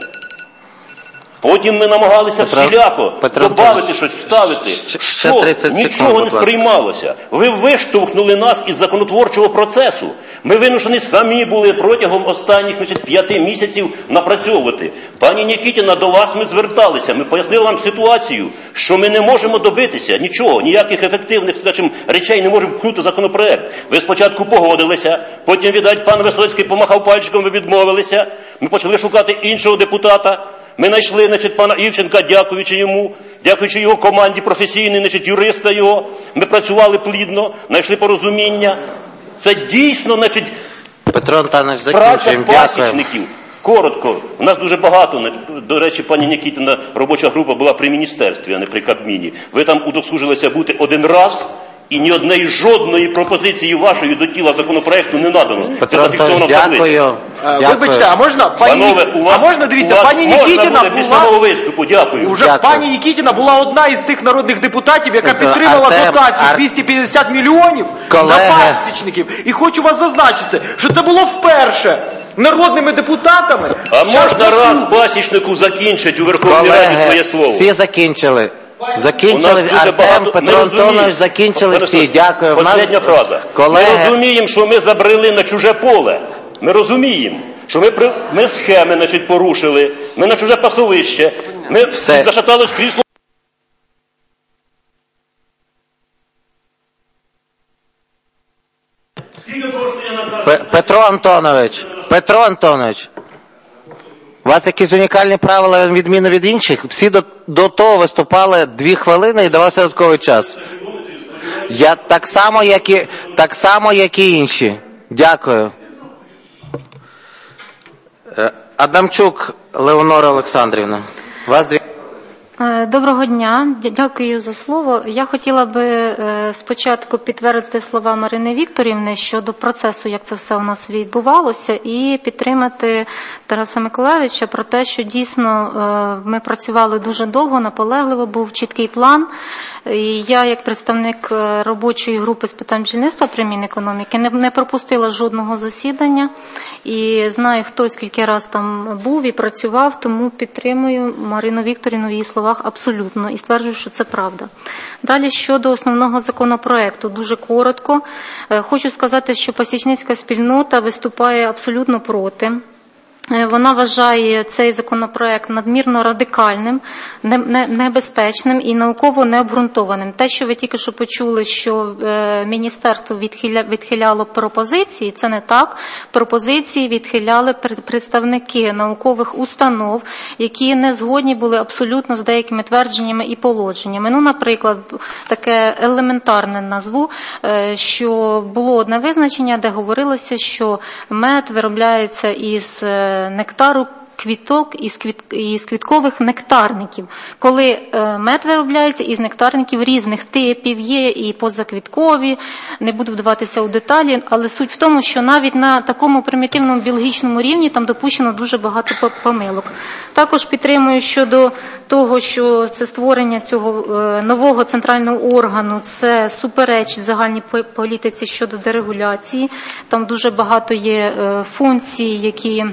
Потім ми намагалися всіляко додати щось, вставити. Що? Нічого не сприймалося. Ви виштовхнули нас із законотворчого процесу. Ми вимушені самі були протягом останніх 5 місяців напрацьовувати. Пані Нікітіна, до вас ми зверталися. Ми пояснили вам ситуацію, що ми не можемо добитися нічого, ніяких ефективних, скажімо, речей не можемо вкнути законопроект. Ви спочатку погодилися, потім, віддать, пан Висоцький помахав пальчиком, ви відмовилися. Ми почали шукати іншого депутата. Ми знайшли, пана Івченка, дякуючи його команді професійній, юриста його. Ми працювали плідно, знайшли порозуміння. Це дійсно, Петро Антонович, праця пасічників. Коротко. У нас дуже багато, до речі, пані Нікітіна, робоча група була при міністерстві, а не при Кабміні. Ви там удосужилися бути 1 раз, і ні однієї жодної пропозиції вашої до тіла законопроекту не надано. Петро Антонович, дякую. Вибачте, а можна, дивіться, пані Нікітіна була... виступу, дякую. Уже пані Нікітіна була одна із тих народних депутатів, яка підтримала дотацію 250 мільйонів на пасічників. І хочу вас зазначити, що це було вперше народними депутатами. А можна раз пасічнику закінчить у Верховній Раді своє слово? Всі закінчили. Артем, Петро Антонович, закінчили всі. Дякую. Остання фраза. Ми розуміємо, що ми забрели на чуже поле. Ми розуміємо, що ми схеми, порушили, ми на чуже пасовище, ми зашатались крісло. Петро Антонович, у вас якісь унікальні правила, відміну від інших? Всі до того виступали 2 хвилини і давався додатковий час. Я так само, як і інші. Дякую. Адамчук Леонора Олександрівна. Вас дві. Доброго дня, дякую за слово. Я хотіла би спочатку підтвердити слова Марини Вікторівни щодо процесу, як це все у нас відбувалося, і підтримати Тараса Миколайовича про те, що дійсно ми працювали дуже довго, наполегливо, був чіткий план. І я, як представник робочої групи з питань бджільництва при Мінекономіки, не пропустила жодного засідання і знаю, хто скільки раз там був і працював, тому підтримую Марину Вікторівну в її словах абсолютно і стверджую, що це правда. Далі щодо основного законопроекту, дуже коротко. Хочу сказати, що пасічницька спільнота виступає абсолютно проти. Вона вважає цей законопроект надмірно радикальним, небезпечним і науково необґрунтованим. Те, що ви тільки що почули, що міністерство відхиляло пропозиції, це не так. Пропозиції відхиляли представники наукових установ, які не згодні були абсолютно з деякими твердженнями і положеннями. Ну, наприклад, таке елементарне назву, що було одне визначення, де говорилося, що мед виробляється із нектару квіток із квіткових нектарників. Коли мед виробляється із нектарників різних типів, є і позаквіткові, не буду вдаватися у деталі, але суть в тому, що навіть на такому примітивному біологічному рівні там допущено дуже багато помилок. Також підтримую щодо того, що це створення цього нового центрального органу, це суперечить загальній політиці щодо дерегуляції. Там дуже багато є функцій, які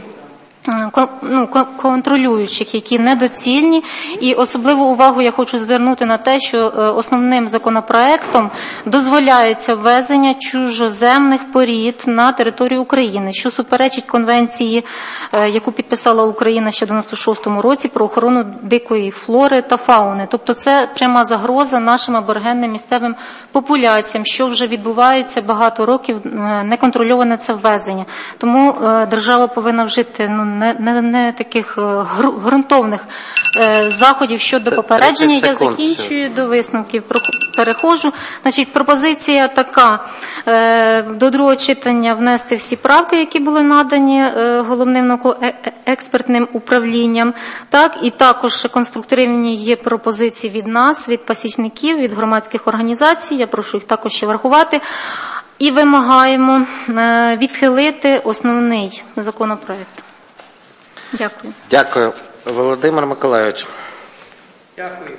контролюючих, які недоцільні. І особливу увагу я хочу звернути на те, що основним законопроектом дозволяється ввезення чужоземних порід на територію України, що суперечить конвенції, яку підписала Україна ще в 96-му році про охорону дикої флори та фауни. Тобто це пряма загроза нашим аборигенним місцевим популяціям, що вже відбувається багато років, неконтрольоване це ввезення. Тому держава повинна вжити не таких ґрунтовних заходів щодо попередження. Я закінчую, до висновків переходжу. Значить, пропозиція така: до другого читання внести всі правки, які були надані головним науково-експертним управлінням. Так, і також конструктивні є пропозиції від нас, від пасічників, від громадських організацій. Я прошу їх також ще врахувати. І вимагаємо відхилити основний законопроект. Дякую. Дякую. Володимир Миколайович. Дякую.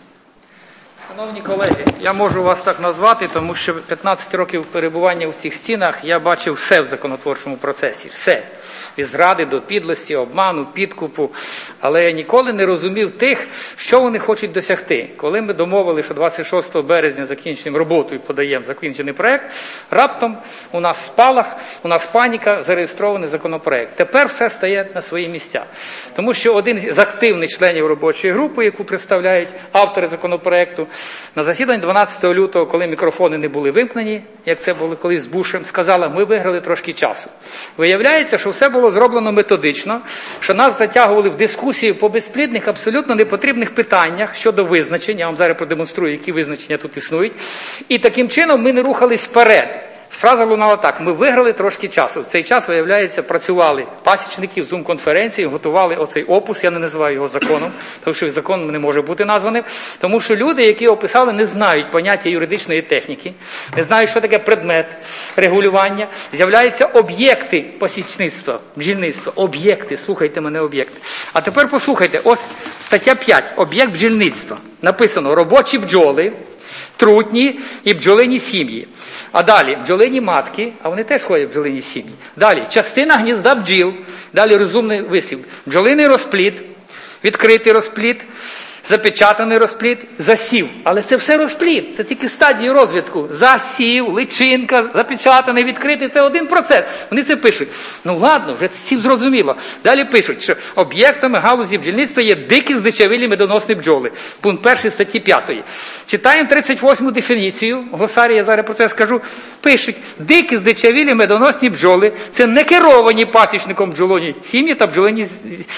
Шановні колеги, я можу вас так назвати, тому що 15 років перебування в цих стінах я бачив все в законотворчому процесі. Все. Від зради до підлості, обману, підкупу. Але я ніколи не розумів тих, що вони хочуть досягти. Коли ми домовили, що 26 березня закінчуємо роботу і подаємо закінчений проект, раптом у нас спалах, у нас паніка, зареєстрований законопроект. Тепер все стає на свої місця. Тому що один з активних членів робочої групи, яку представляють автори законопроекту, на засіданні 12 лютого, коли мікрофони не були вимкнені, як це було колись з Бушем, сказала: ми виграли трошки часу. Виявляється, що все було зроблено методично, що нас затягували в дискусії по безплідних, абсолютно непотрібних питаннях щодо визначень. Я вам зараз продемонструю, які визначення тут існують. І таким чином ми не рухались вперед. Сразу лунало так: ми виграли трошки часу. В цей час, виявляється, працювали пасічники в Zoom-конференції, готували оцей опус, я не називаю його законом, тому що законом не може бути названим, тому що люди, які описали, не знають поняття юридичної техніки, не знають, що таке предмет регулювання. З'являються об'єкти пасічництва, бджільництва, об'єкти, слухайте мене, об'єкти. А тепер послухайте, ось стаття 5, об'єкт бджільництва. Написано: робочі бджоли, трутні і бджолині сім'ї. А далі бджолині матки, а вони теж ходять в бджолині сім'ї. Далі частина гнізда бджіл, далі розумний вислів: бджолиний розплід, відкритий розплід, запечатаний розплід, засів. Але це все розплід, це тільки стадії розвитку. Засів, личинка, запечатаний, відкритий – це один процес. Вони це пишуть. Ну ладно, вже всім зрозуміло. Далі пишуть, що об'єктами галузі бджільництва є дикі здичавілі медоносні бджоли. Пункт 1 статті 5. Читаємо 38-му дефініцію, в глосарії я зараз про це скажу. Пишуть: дикі здичавілі медоносні бджоли – це не керовані пасічником бджолині сім'ї та бджолині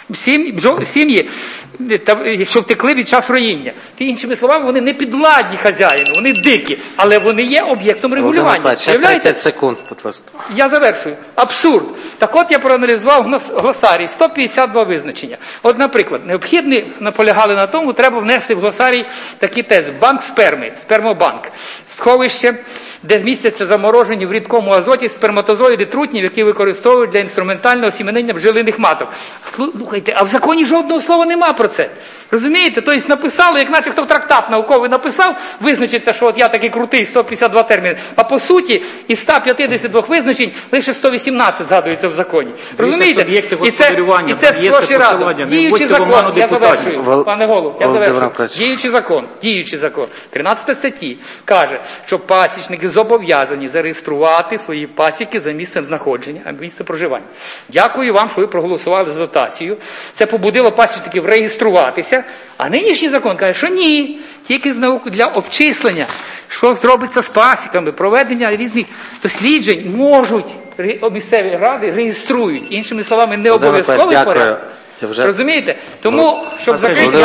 Сім'ї, що втекли від час роїння. Іншими словами, вони не підвладні хазяїну, вони дикі, але вони є об'єктом регулювання. Ще 30 секунд, будь ласка. Я завершую. Абсурд. Так от я проаналізував в глосарій 152 визначення. От, наприклад, необхідно, наполягали на тому, треба внести в глосарій такі тези. Банк сперми, спермобанк. Сховище, де містяться заморожені в рідкому азоті сперматозоїди трутнів, які використовують для інструментального осіменення бджолиних маток. Слухайте, а в законі жодного слова нема про це. Розумієте? Тобто написали, як наче хто трактат науковий написав, визначиться, що от я такий крутий, 152 терміни. А по суті, із 152 визначень лише 118 згадується в законі. Розумієте? І це сплоші разом. Діючий закон, я завершую, пане голову, я завершую. Діючий закон, 13 статті, каже, що пасічники зобов'язані зареєструвати свої пасіки за місцем знаходження, а місце проживання. Дякую вам, що ви проголосували за дотацію. Це побудило пасічників реєструватися, а нинішній закон каже, що ні, тільки для обчислення, що зробиться з пасіками, проведення різних досліджень можуть місцеві ради реєструють. Іншими словами, не обов'язковий порядок. Розумієте? Тому, щоб закрити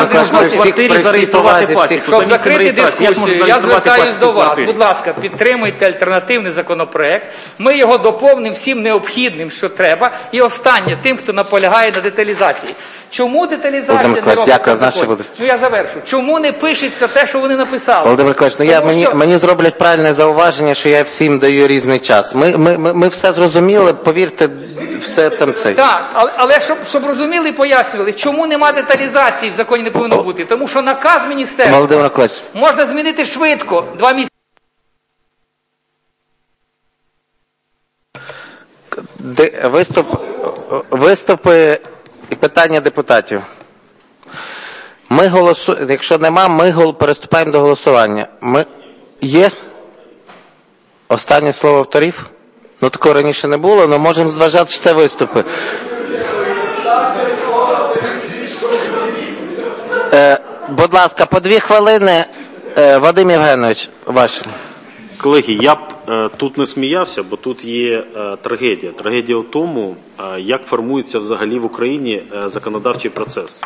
дискусію, я звертаюсь до вас. Будь ласка, підтримуйте альтернативний законопроект. Ми його доповнимо всім необхідним, що треба. І останнє, тим, хто наполягає на деталізації. Чому деталізація не робиться в законі? Ну, я завершу. Чому не пишеться те, що вони написали? Володимир Миколаївич, мені зроблять правильне зауваження, що я всім даю різний час. Ми все зрозуміли, повірте, все там це. Так, але щоб розуміли, пояснювали, чому нема деталізації в законі не повинно бути. Тому що наказ міністерства можна змінити швидко, 2 місяці. Виступи і питання депутатів. Ми голосуємо, якщо нема, ми переступаємо до голосування. Є? Останнє слово авторів? Ну, такого раніше не було, але можемо зважати, що це виступи. Будь ласка, по 2 хвилини. Вадим Євгенович, ваше. Колеги, я б тут не сміявся, бо тут є трагедія. Трагедія в тому, як формується взагалі в Україні законодавчий процес.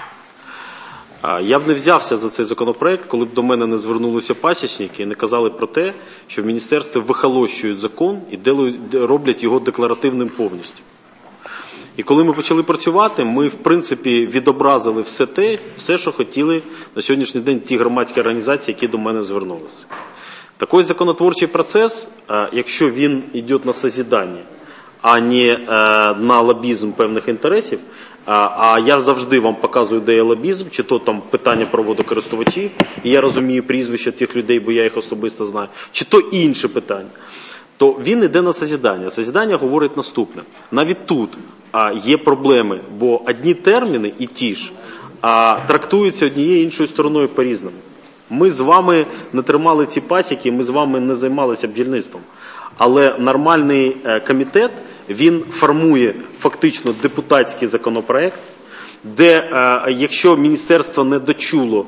Я б не взявся за цей законопроект, коли б до мене не звернулися пасічники і не казали про те, що в міністерстві вихолощують закон і роблять його декларативним повністю. І коли ми почали працювати, ми, в принципі, відобразили все, що хотіли на сьогоднішній день ті громадські організації, які до мене звернулися. Такий законотворчий процес, якщо він йде на созидання, а не на лобізм певних інтересів, а я завжди вам показую, де є лобізм, чи то там питання про водокористувачів, і я розумію прізвища тих людей, бо я їх особисто знаю, чи то інше питання, то він йде на созидання. Созидання говорить наступне. Навіть тут є проблеми, бо одні терміни і ті ж трактуються однією іншою стороною по-різному. Ми з вами не тримали ці пасіки, ми з вами не займалися бджільництвом. Але нормальний комітет, він формує фактично депутатський законопроект, де, якщо міністерство не дочуло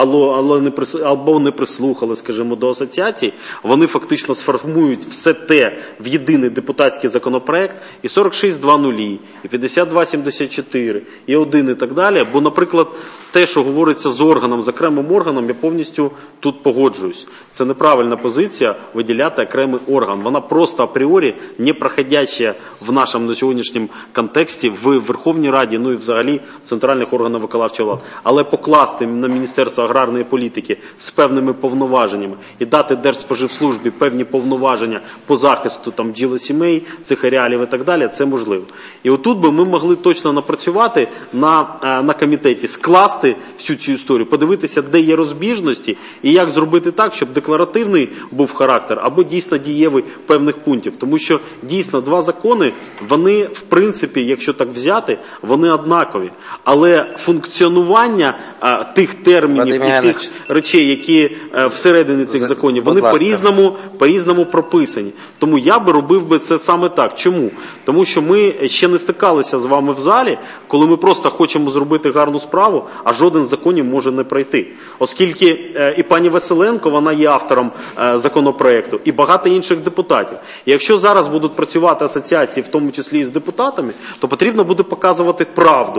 або не прислухало, скажімо, до асоціацій, вони фактично сформують все те в єдиний депутатський законопроект, і 46.2.0, і 52.74, і 1 і так далі. Бо, наприклад, те, що говориться з органом, з окремим органом, я повністю тут погоджуюсь. Це неправильна позиція виділяти окремий орган. Вона просто апріорі не проходяча в нашому на сьогоднішньому контексті в Верховній Раді, ну і взагалі центральних органів виконавчої влади. Але покласти на Міністерство аграрної політики з певними повноваженнями і дати Держспоживслужбі певні повноваження по захисту там бджілосімей, цих ареалів і так далі, це можливо. І отут би ми могли точно напрацювати на комітеті, скласти всю цю історію, подивитися, де є розбіжності і як зробити так, щоб декларативний був характер або дійсно дієвий певних пунктів. Тому що дійсно 2 закони, вони в принципі, якщо так взяти, вони однакові. Але функціонування тих термінів і тих речей, які всередині цих законів, вони по-різному прописані. Тому я би робив би це саме так. Чому? Тому що ми ще не стикалися з вами в залі, коли ми просто хочемо зробити гарну справу, а жоден з законів може не пройти. Оскільки і пані Василенко, вона є автором законопроекту, і багато інших депутатів. І якщо зараз будуть працювати асоціації, в тому числі і з депутатами, то потрібно буде показувати правду, яка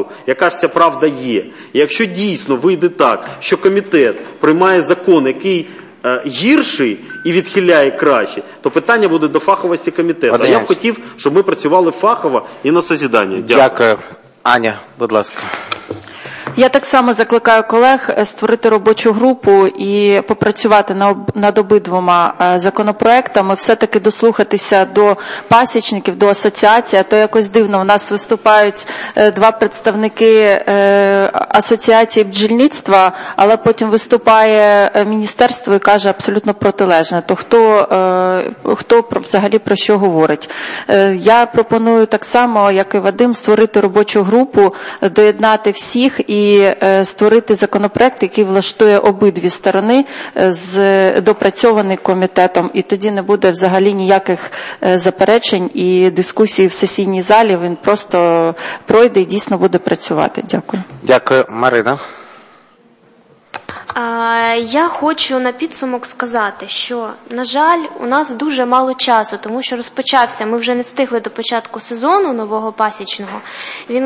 яка ж ця правда є. І якщо дійсно вийде так, що комітет приймає закон, який гірший і відхиляє краще, то питання буде до фаховості комітету. А я б хотів, щоб ми працювали фахово і на созіданні. Дякую. Аня, будь ласка. Я так само закликаю колег створити робочу групу і попрацювати над обидвома законопроектами, все-таки дослухатися до пасічників, до асоціації, а то якось дивно. У нас виступають два представники асоціації бджільництва, але потім виступає міністерство і каже абсолютно протилежне. То хто взагалі про що говорить? Я пропоную так само, як і Вадим, створити робочу групу, доєднати всіх і створити законопроект, який влаштує обидві сторони, допрацьований комітетом, і тоді не буде взагалі ніяких заперечень і дискусій в сесійній залі, він просто пройде і дійсно буде працювати. Дякую. Дякую. Марина. Я хочу на підсумок сказати, що, на жаль, у нас дуже мало часу, тому що розпочався, ми вже не встигли до початку сезону нового пасічного, він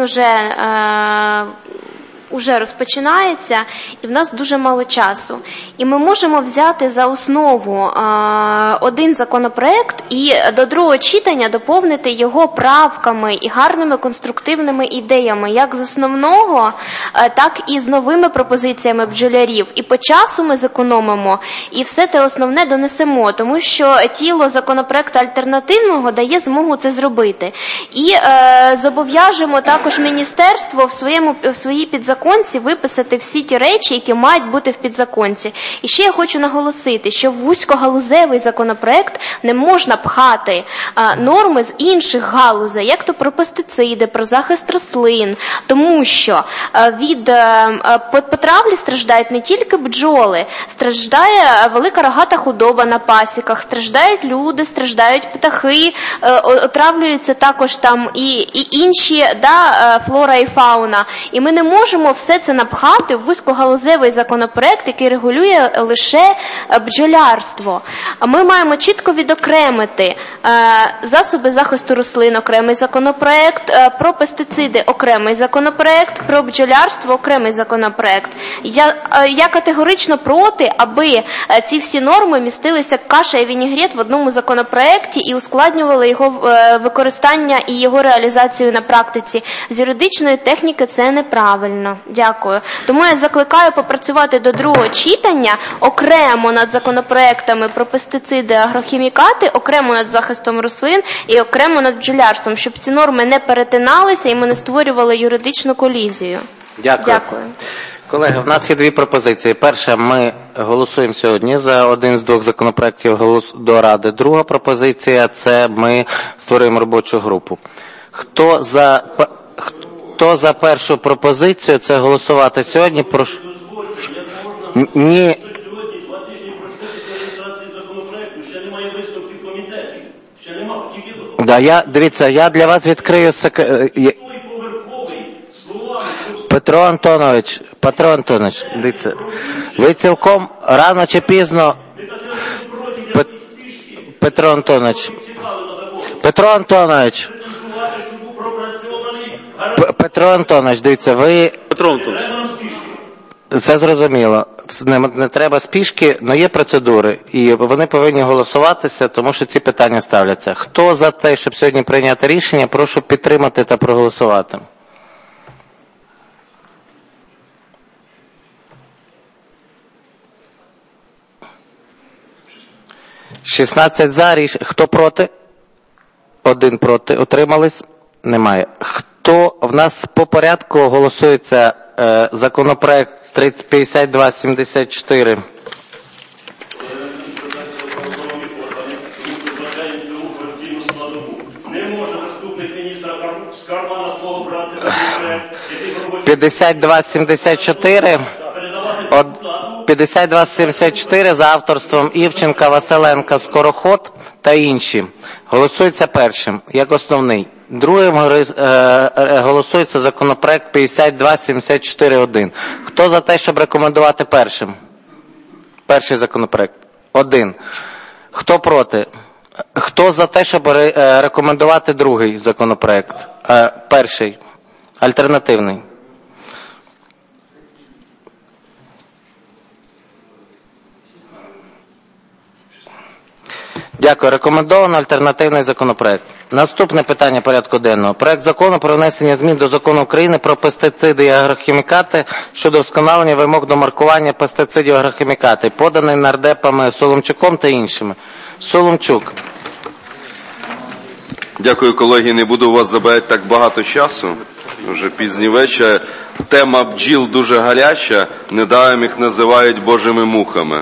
уже розпочинається, і в нас дуже мало часу. І ми можемо взяти за основу один законопроект і до другого читання доповнити його правками і гарними конструктивними ідеями, як з основного, так і з новими пропозиціями бджолярів. І по часу ми зекономимо, і все те основне донесемо, тому що тіло законопроекту альтернативного дає змогу це зробити. І зобов'яжемо також міністерство в своїй підзаконці виписати всі ті речі, які мають бути в підзаконці. І ще я хочу наголосити, що в вузькогалузевий законопроект не можна пхати норми з інших галузей, як то про пестициди, про захист рослин, тому що від потравлі страждають не тільки бджоли, страждає велика рогата худоба на пасіках, страждають люди, страждають птахи, отравлюються також там і інші флора і фауна. І ми не можемо все це напхати в вузькогалузевий законопроект, який регулює лише бджолярство. Ми маємо чітко відокремити засоби захисту рослин, окремий законопроект, про пестициди окремий законопроект, про бджолярство окремий законопроект. Я категорично проти, аби ці всі норми містилися каша і вінігрет в одному законопроекті і ускладнювали його використання і його реалізацію на практиці. З юридичної техніки це неправильно. Дякую. Тому я закликаю попрацювати до другого читання окремо над законопроектами про пестициди, агрохімікати, окремо над захистом рослин і окремо над бджолярством, щоб ці норми не перетиналися і ми не створювали юридичну колізію. Дякую. Колеги, в нас є дві пропозиції. Перша, ми голосуємо сьогодні за один з двох законопроєктів до Ради. Друга пропозиція – це ми створюємо робочу групу. Хто за першу пропозицію, це голосувати сьогодні, прошу... Ні. Дивіться, я для вас відкрию Петро Антонович, дивіться, ви цілком рано чи пізно... Петро Антонович, дивіться, ви... Петро Антонович. Це зрозуміло. Не треба спішки, але є процедури. І вони повинні голосуватися, тому що ці питання ставляться. Хто за те, щоб сьогодні прийняти рішення, прошу підтримати та проголосувати. «16 за». Хто проти? 1 проти. Утримались? Немає. Хто в нас по порядку голосується законопроект 5274? Не може заступник міністра з кармана свого брати 5274 за авторством Івченка, Василенка, Скороход та інші. Голосується першим, як основний. Другим голосується законопроект 5274-1. Хто за те, щоб рекомендувати першим? Перший законопроект. 1. Хто проти? Хто за те, щоб рекомендувати другий законопроект? Перший. Альтернативний. Дякую. Рекомендовано альтернативний законопроект. Наступне питання порядку денного. Проект закону про внесення змін до Закону України про пестициди і агрохімікати щодо вдосконалення вимог до маркування пестицидів і агрохімікатів, поданий нардепами Соломчуком та іншими. Соломчук. Дякую, колеги. Не буду у вас забирати так багато часу. Вже пізній вечір. Тема бджіл дуже гаряча. Недаром їх називають божими мухами.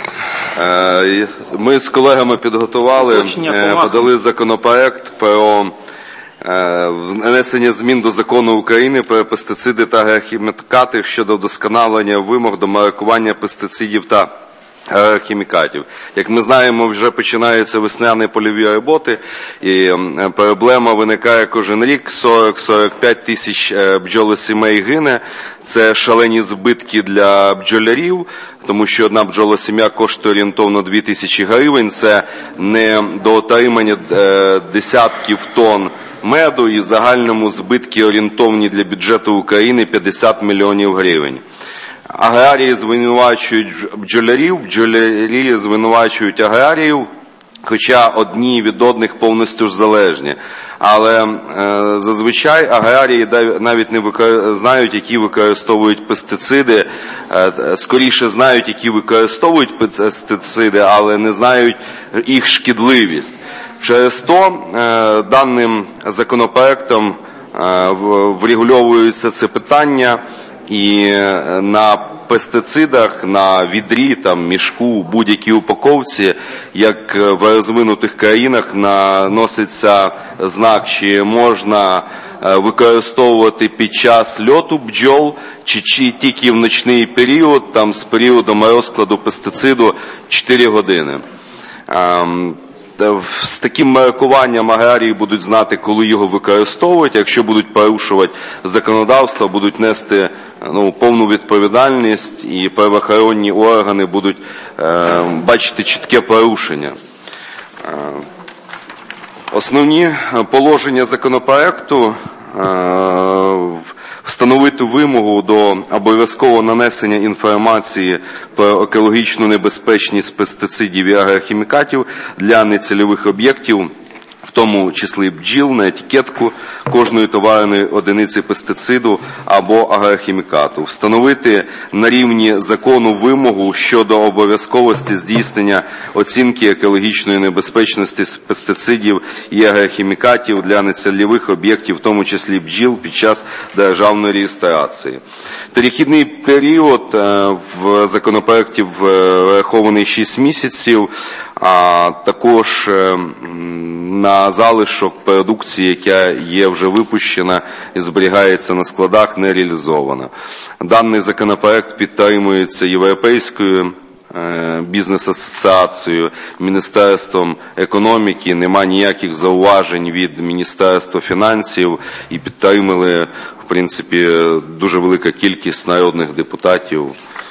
Ми з колегами підготували, подали законопроект про внесення змін до Закону України про пестициди та агрохімікати щодо вдосконалення вимог до маркування пестицидів та хімікатів. Як ми знаємо, вже починаються весняні польові роботи, і проблема виникає кожен рік. 40-45 тисяч бджолосімей гине. Це шалені збитки для бджолярів, тому що одна бджолосім'я коштує орієнтовно 2000 гривень. Це не до отримання десятків тонн меду, і в загальному збитки орієнтовні для бюджету України 50 мільйонів гривень. Аграрії звинувачують бджолярів, бджолярі звинувачують аграріїв, хоча одні від одних повністю ж залежні. Але зазвичай аграрії навіть не знають, які використовують пестициди, скоріше знають, які використовують пестициди, але не знають їх шкідливість. Через то даним законопроектом врегульовується це питання, і на пестицидах, на відрі, там, мішку, будь-якій упаковці, як в розвинутих країнах, наноситься знак, чи можна використовувати під час льоту бджол, чи тільки в нічний період, там, з періодом розкладу пестициду 4 години. З таким маркуванням аграрії будуть знати, коли його використовувати. Якщо будуть порушувати законодавство, будуть нести повну відповідальність, і правоохоронні органи будуть бачити чітке порушення. Основні положення законопроекту: встановити вимогу до обов'язкового нанесення інформації про екологічну небезпечність пестицидів і агрохімікатів для нецільових об'єктів, в тому числі бджіл, на етикетку кожної товарної одиниці пестициду або агрохімікату. Встановити на рівні закону вимогу щодо обов'язковості здійснення оцінки екологічної небезпечності пестицидів і агрохімікатів для нецільових об'єктів, в тому числі бджіл, під час державної реєстрації. Перехідний період в законопроекті врахований 6 місяців, а також на залишок продукції, яка є вже випущена і зберігається на складах, не реалізована. Даний законопроект підтримується Європейською бізнес-асоціацією, Міністерством економіки, нема ніяких зауважень від Міністерства фінансів, і підтримали, в принципі, дуже велика кількість народних депутатів.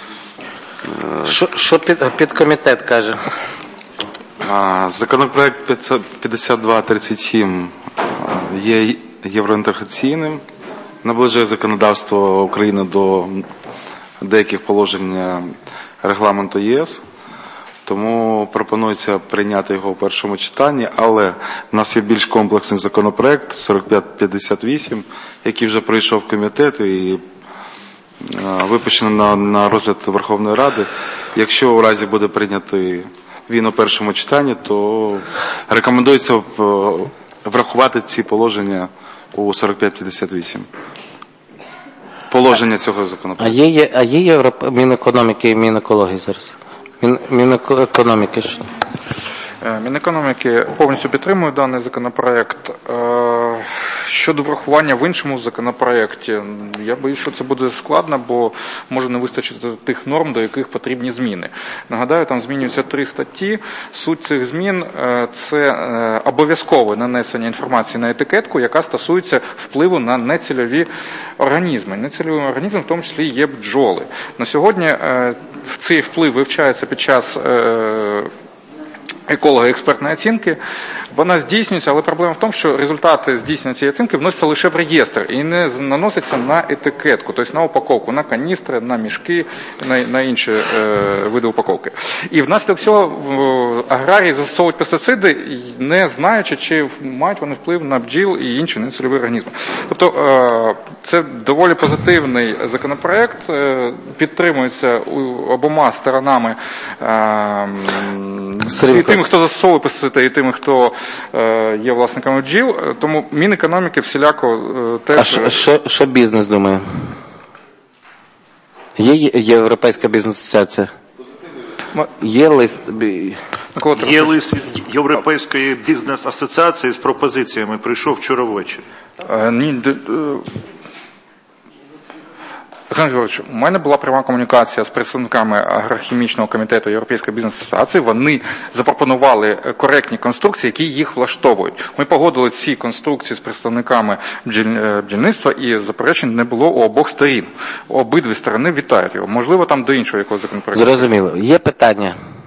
Що підкомітет каже? Законопроект 5237 є євроінтеграційним, наближує законодавство України до деяких положень регламенту ЄС, тому пропонується прийняти його в першому читанні, але в нас є більш комплексний законопроект 4558, який вже пройшов комітет і випущено на розгляд Верховної Ради. Якщо у разі буде прийнятий він у першому читанні, то рекомендується врахувати ці положення у 4558. Положення цього законопроекту. А є Мінекономіки і Мінекології зараз? Мінекономіки що? Мінекономіки повністю підтримує даний законопроект. Щодо врахування в іншому законопроекті, я боюсь, що це буде складно, бо може не вистачити тих норм, до яких потрібні зміни. Нагадаю, там змінюються 3 статті. Суть цих змін – це обов'язкове нанесення інформації на етикетку, яка стосується впливу на нецільові організми. Нецільовим організмом в тому числі є бджоли. На сьогодні цей вплив вивчається під час еколога експертної оцінки, вона здійснюється, але проблема в тому, що результати здійснення цієї оцінки вносяться лише в реєстр і не наносяться на етикетку, тобто на упаковку, на каністри, на мішки, на інші види упаковки. І внаслідок цього аграрії застосовують пестициди, не знаючи, чи мають вони вплив на бджіл і інші нецільові організми. Тобто це доволі позитивний законопроект, підтримується обома сторонами, і тими, хто застосовує пестициди, і тими, хто є власниками бджіл, тому Мінекономіки всіляко теж... А що бізнес думає? Є Європейська бізнес-асоціація? Є лист? Є лист від Європейської бізнес-асоціації з пропозиціями, прийшов вчора ввечері. Олександр Григорович, у мене була пряма комунікація з представниками агрохімічного комітету Європейської бізнес-асоціації. Вони запропонували коректні конструкції, які їх влаштовують. Ми погодили ці конструкції з представниками бджільництва, і заперечень не було у обох сторін. Обидві сторони вітають його. Можливо, там до іншого якогось законопроекту. Зрозуміло. Є питання?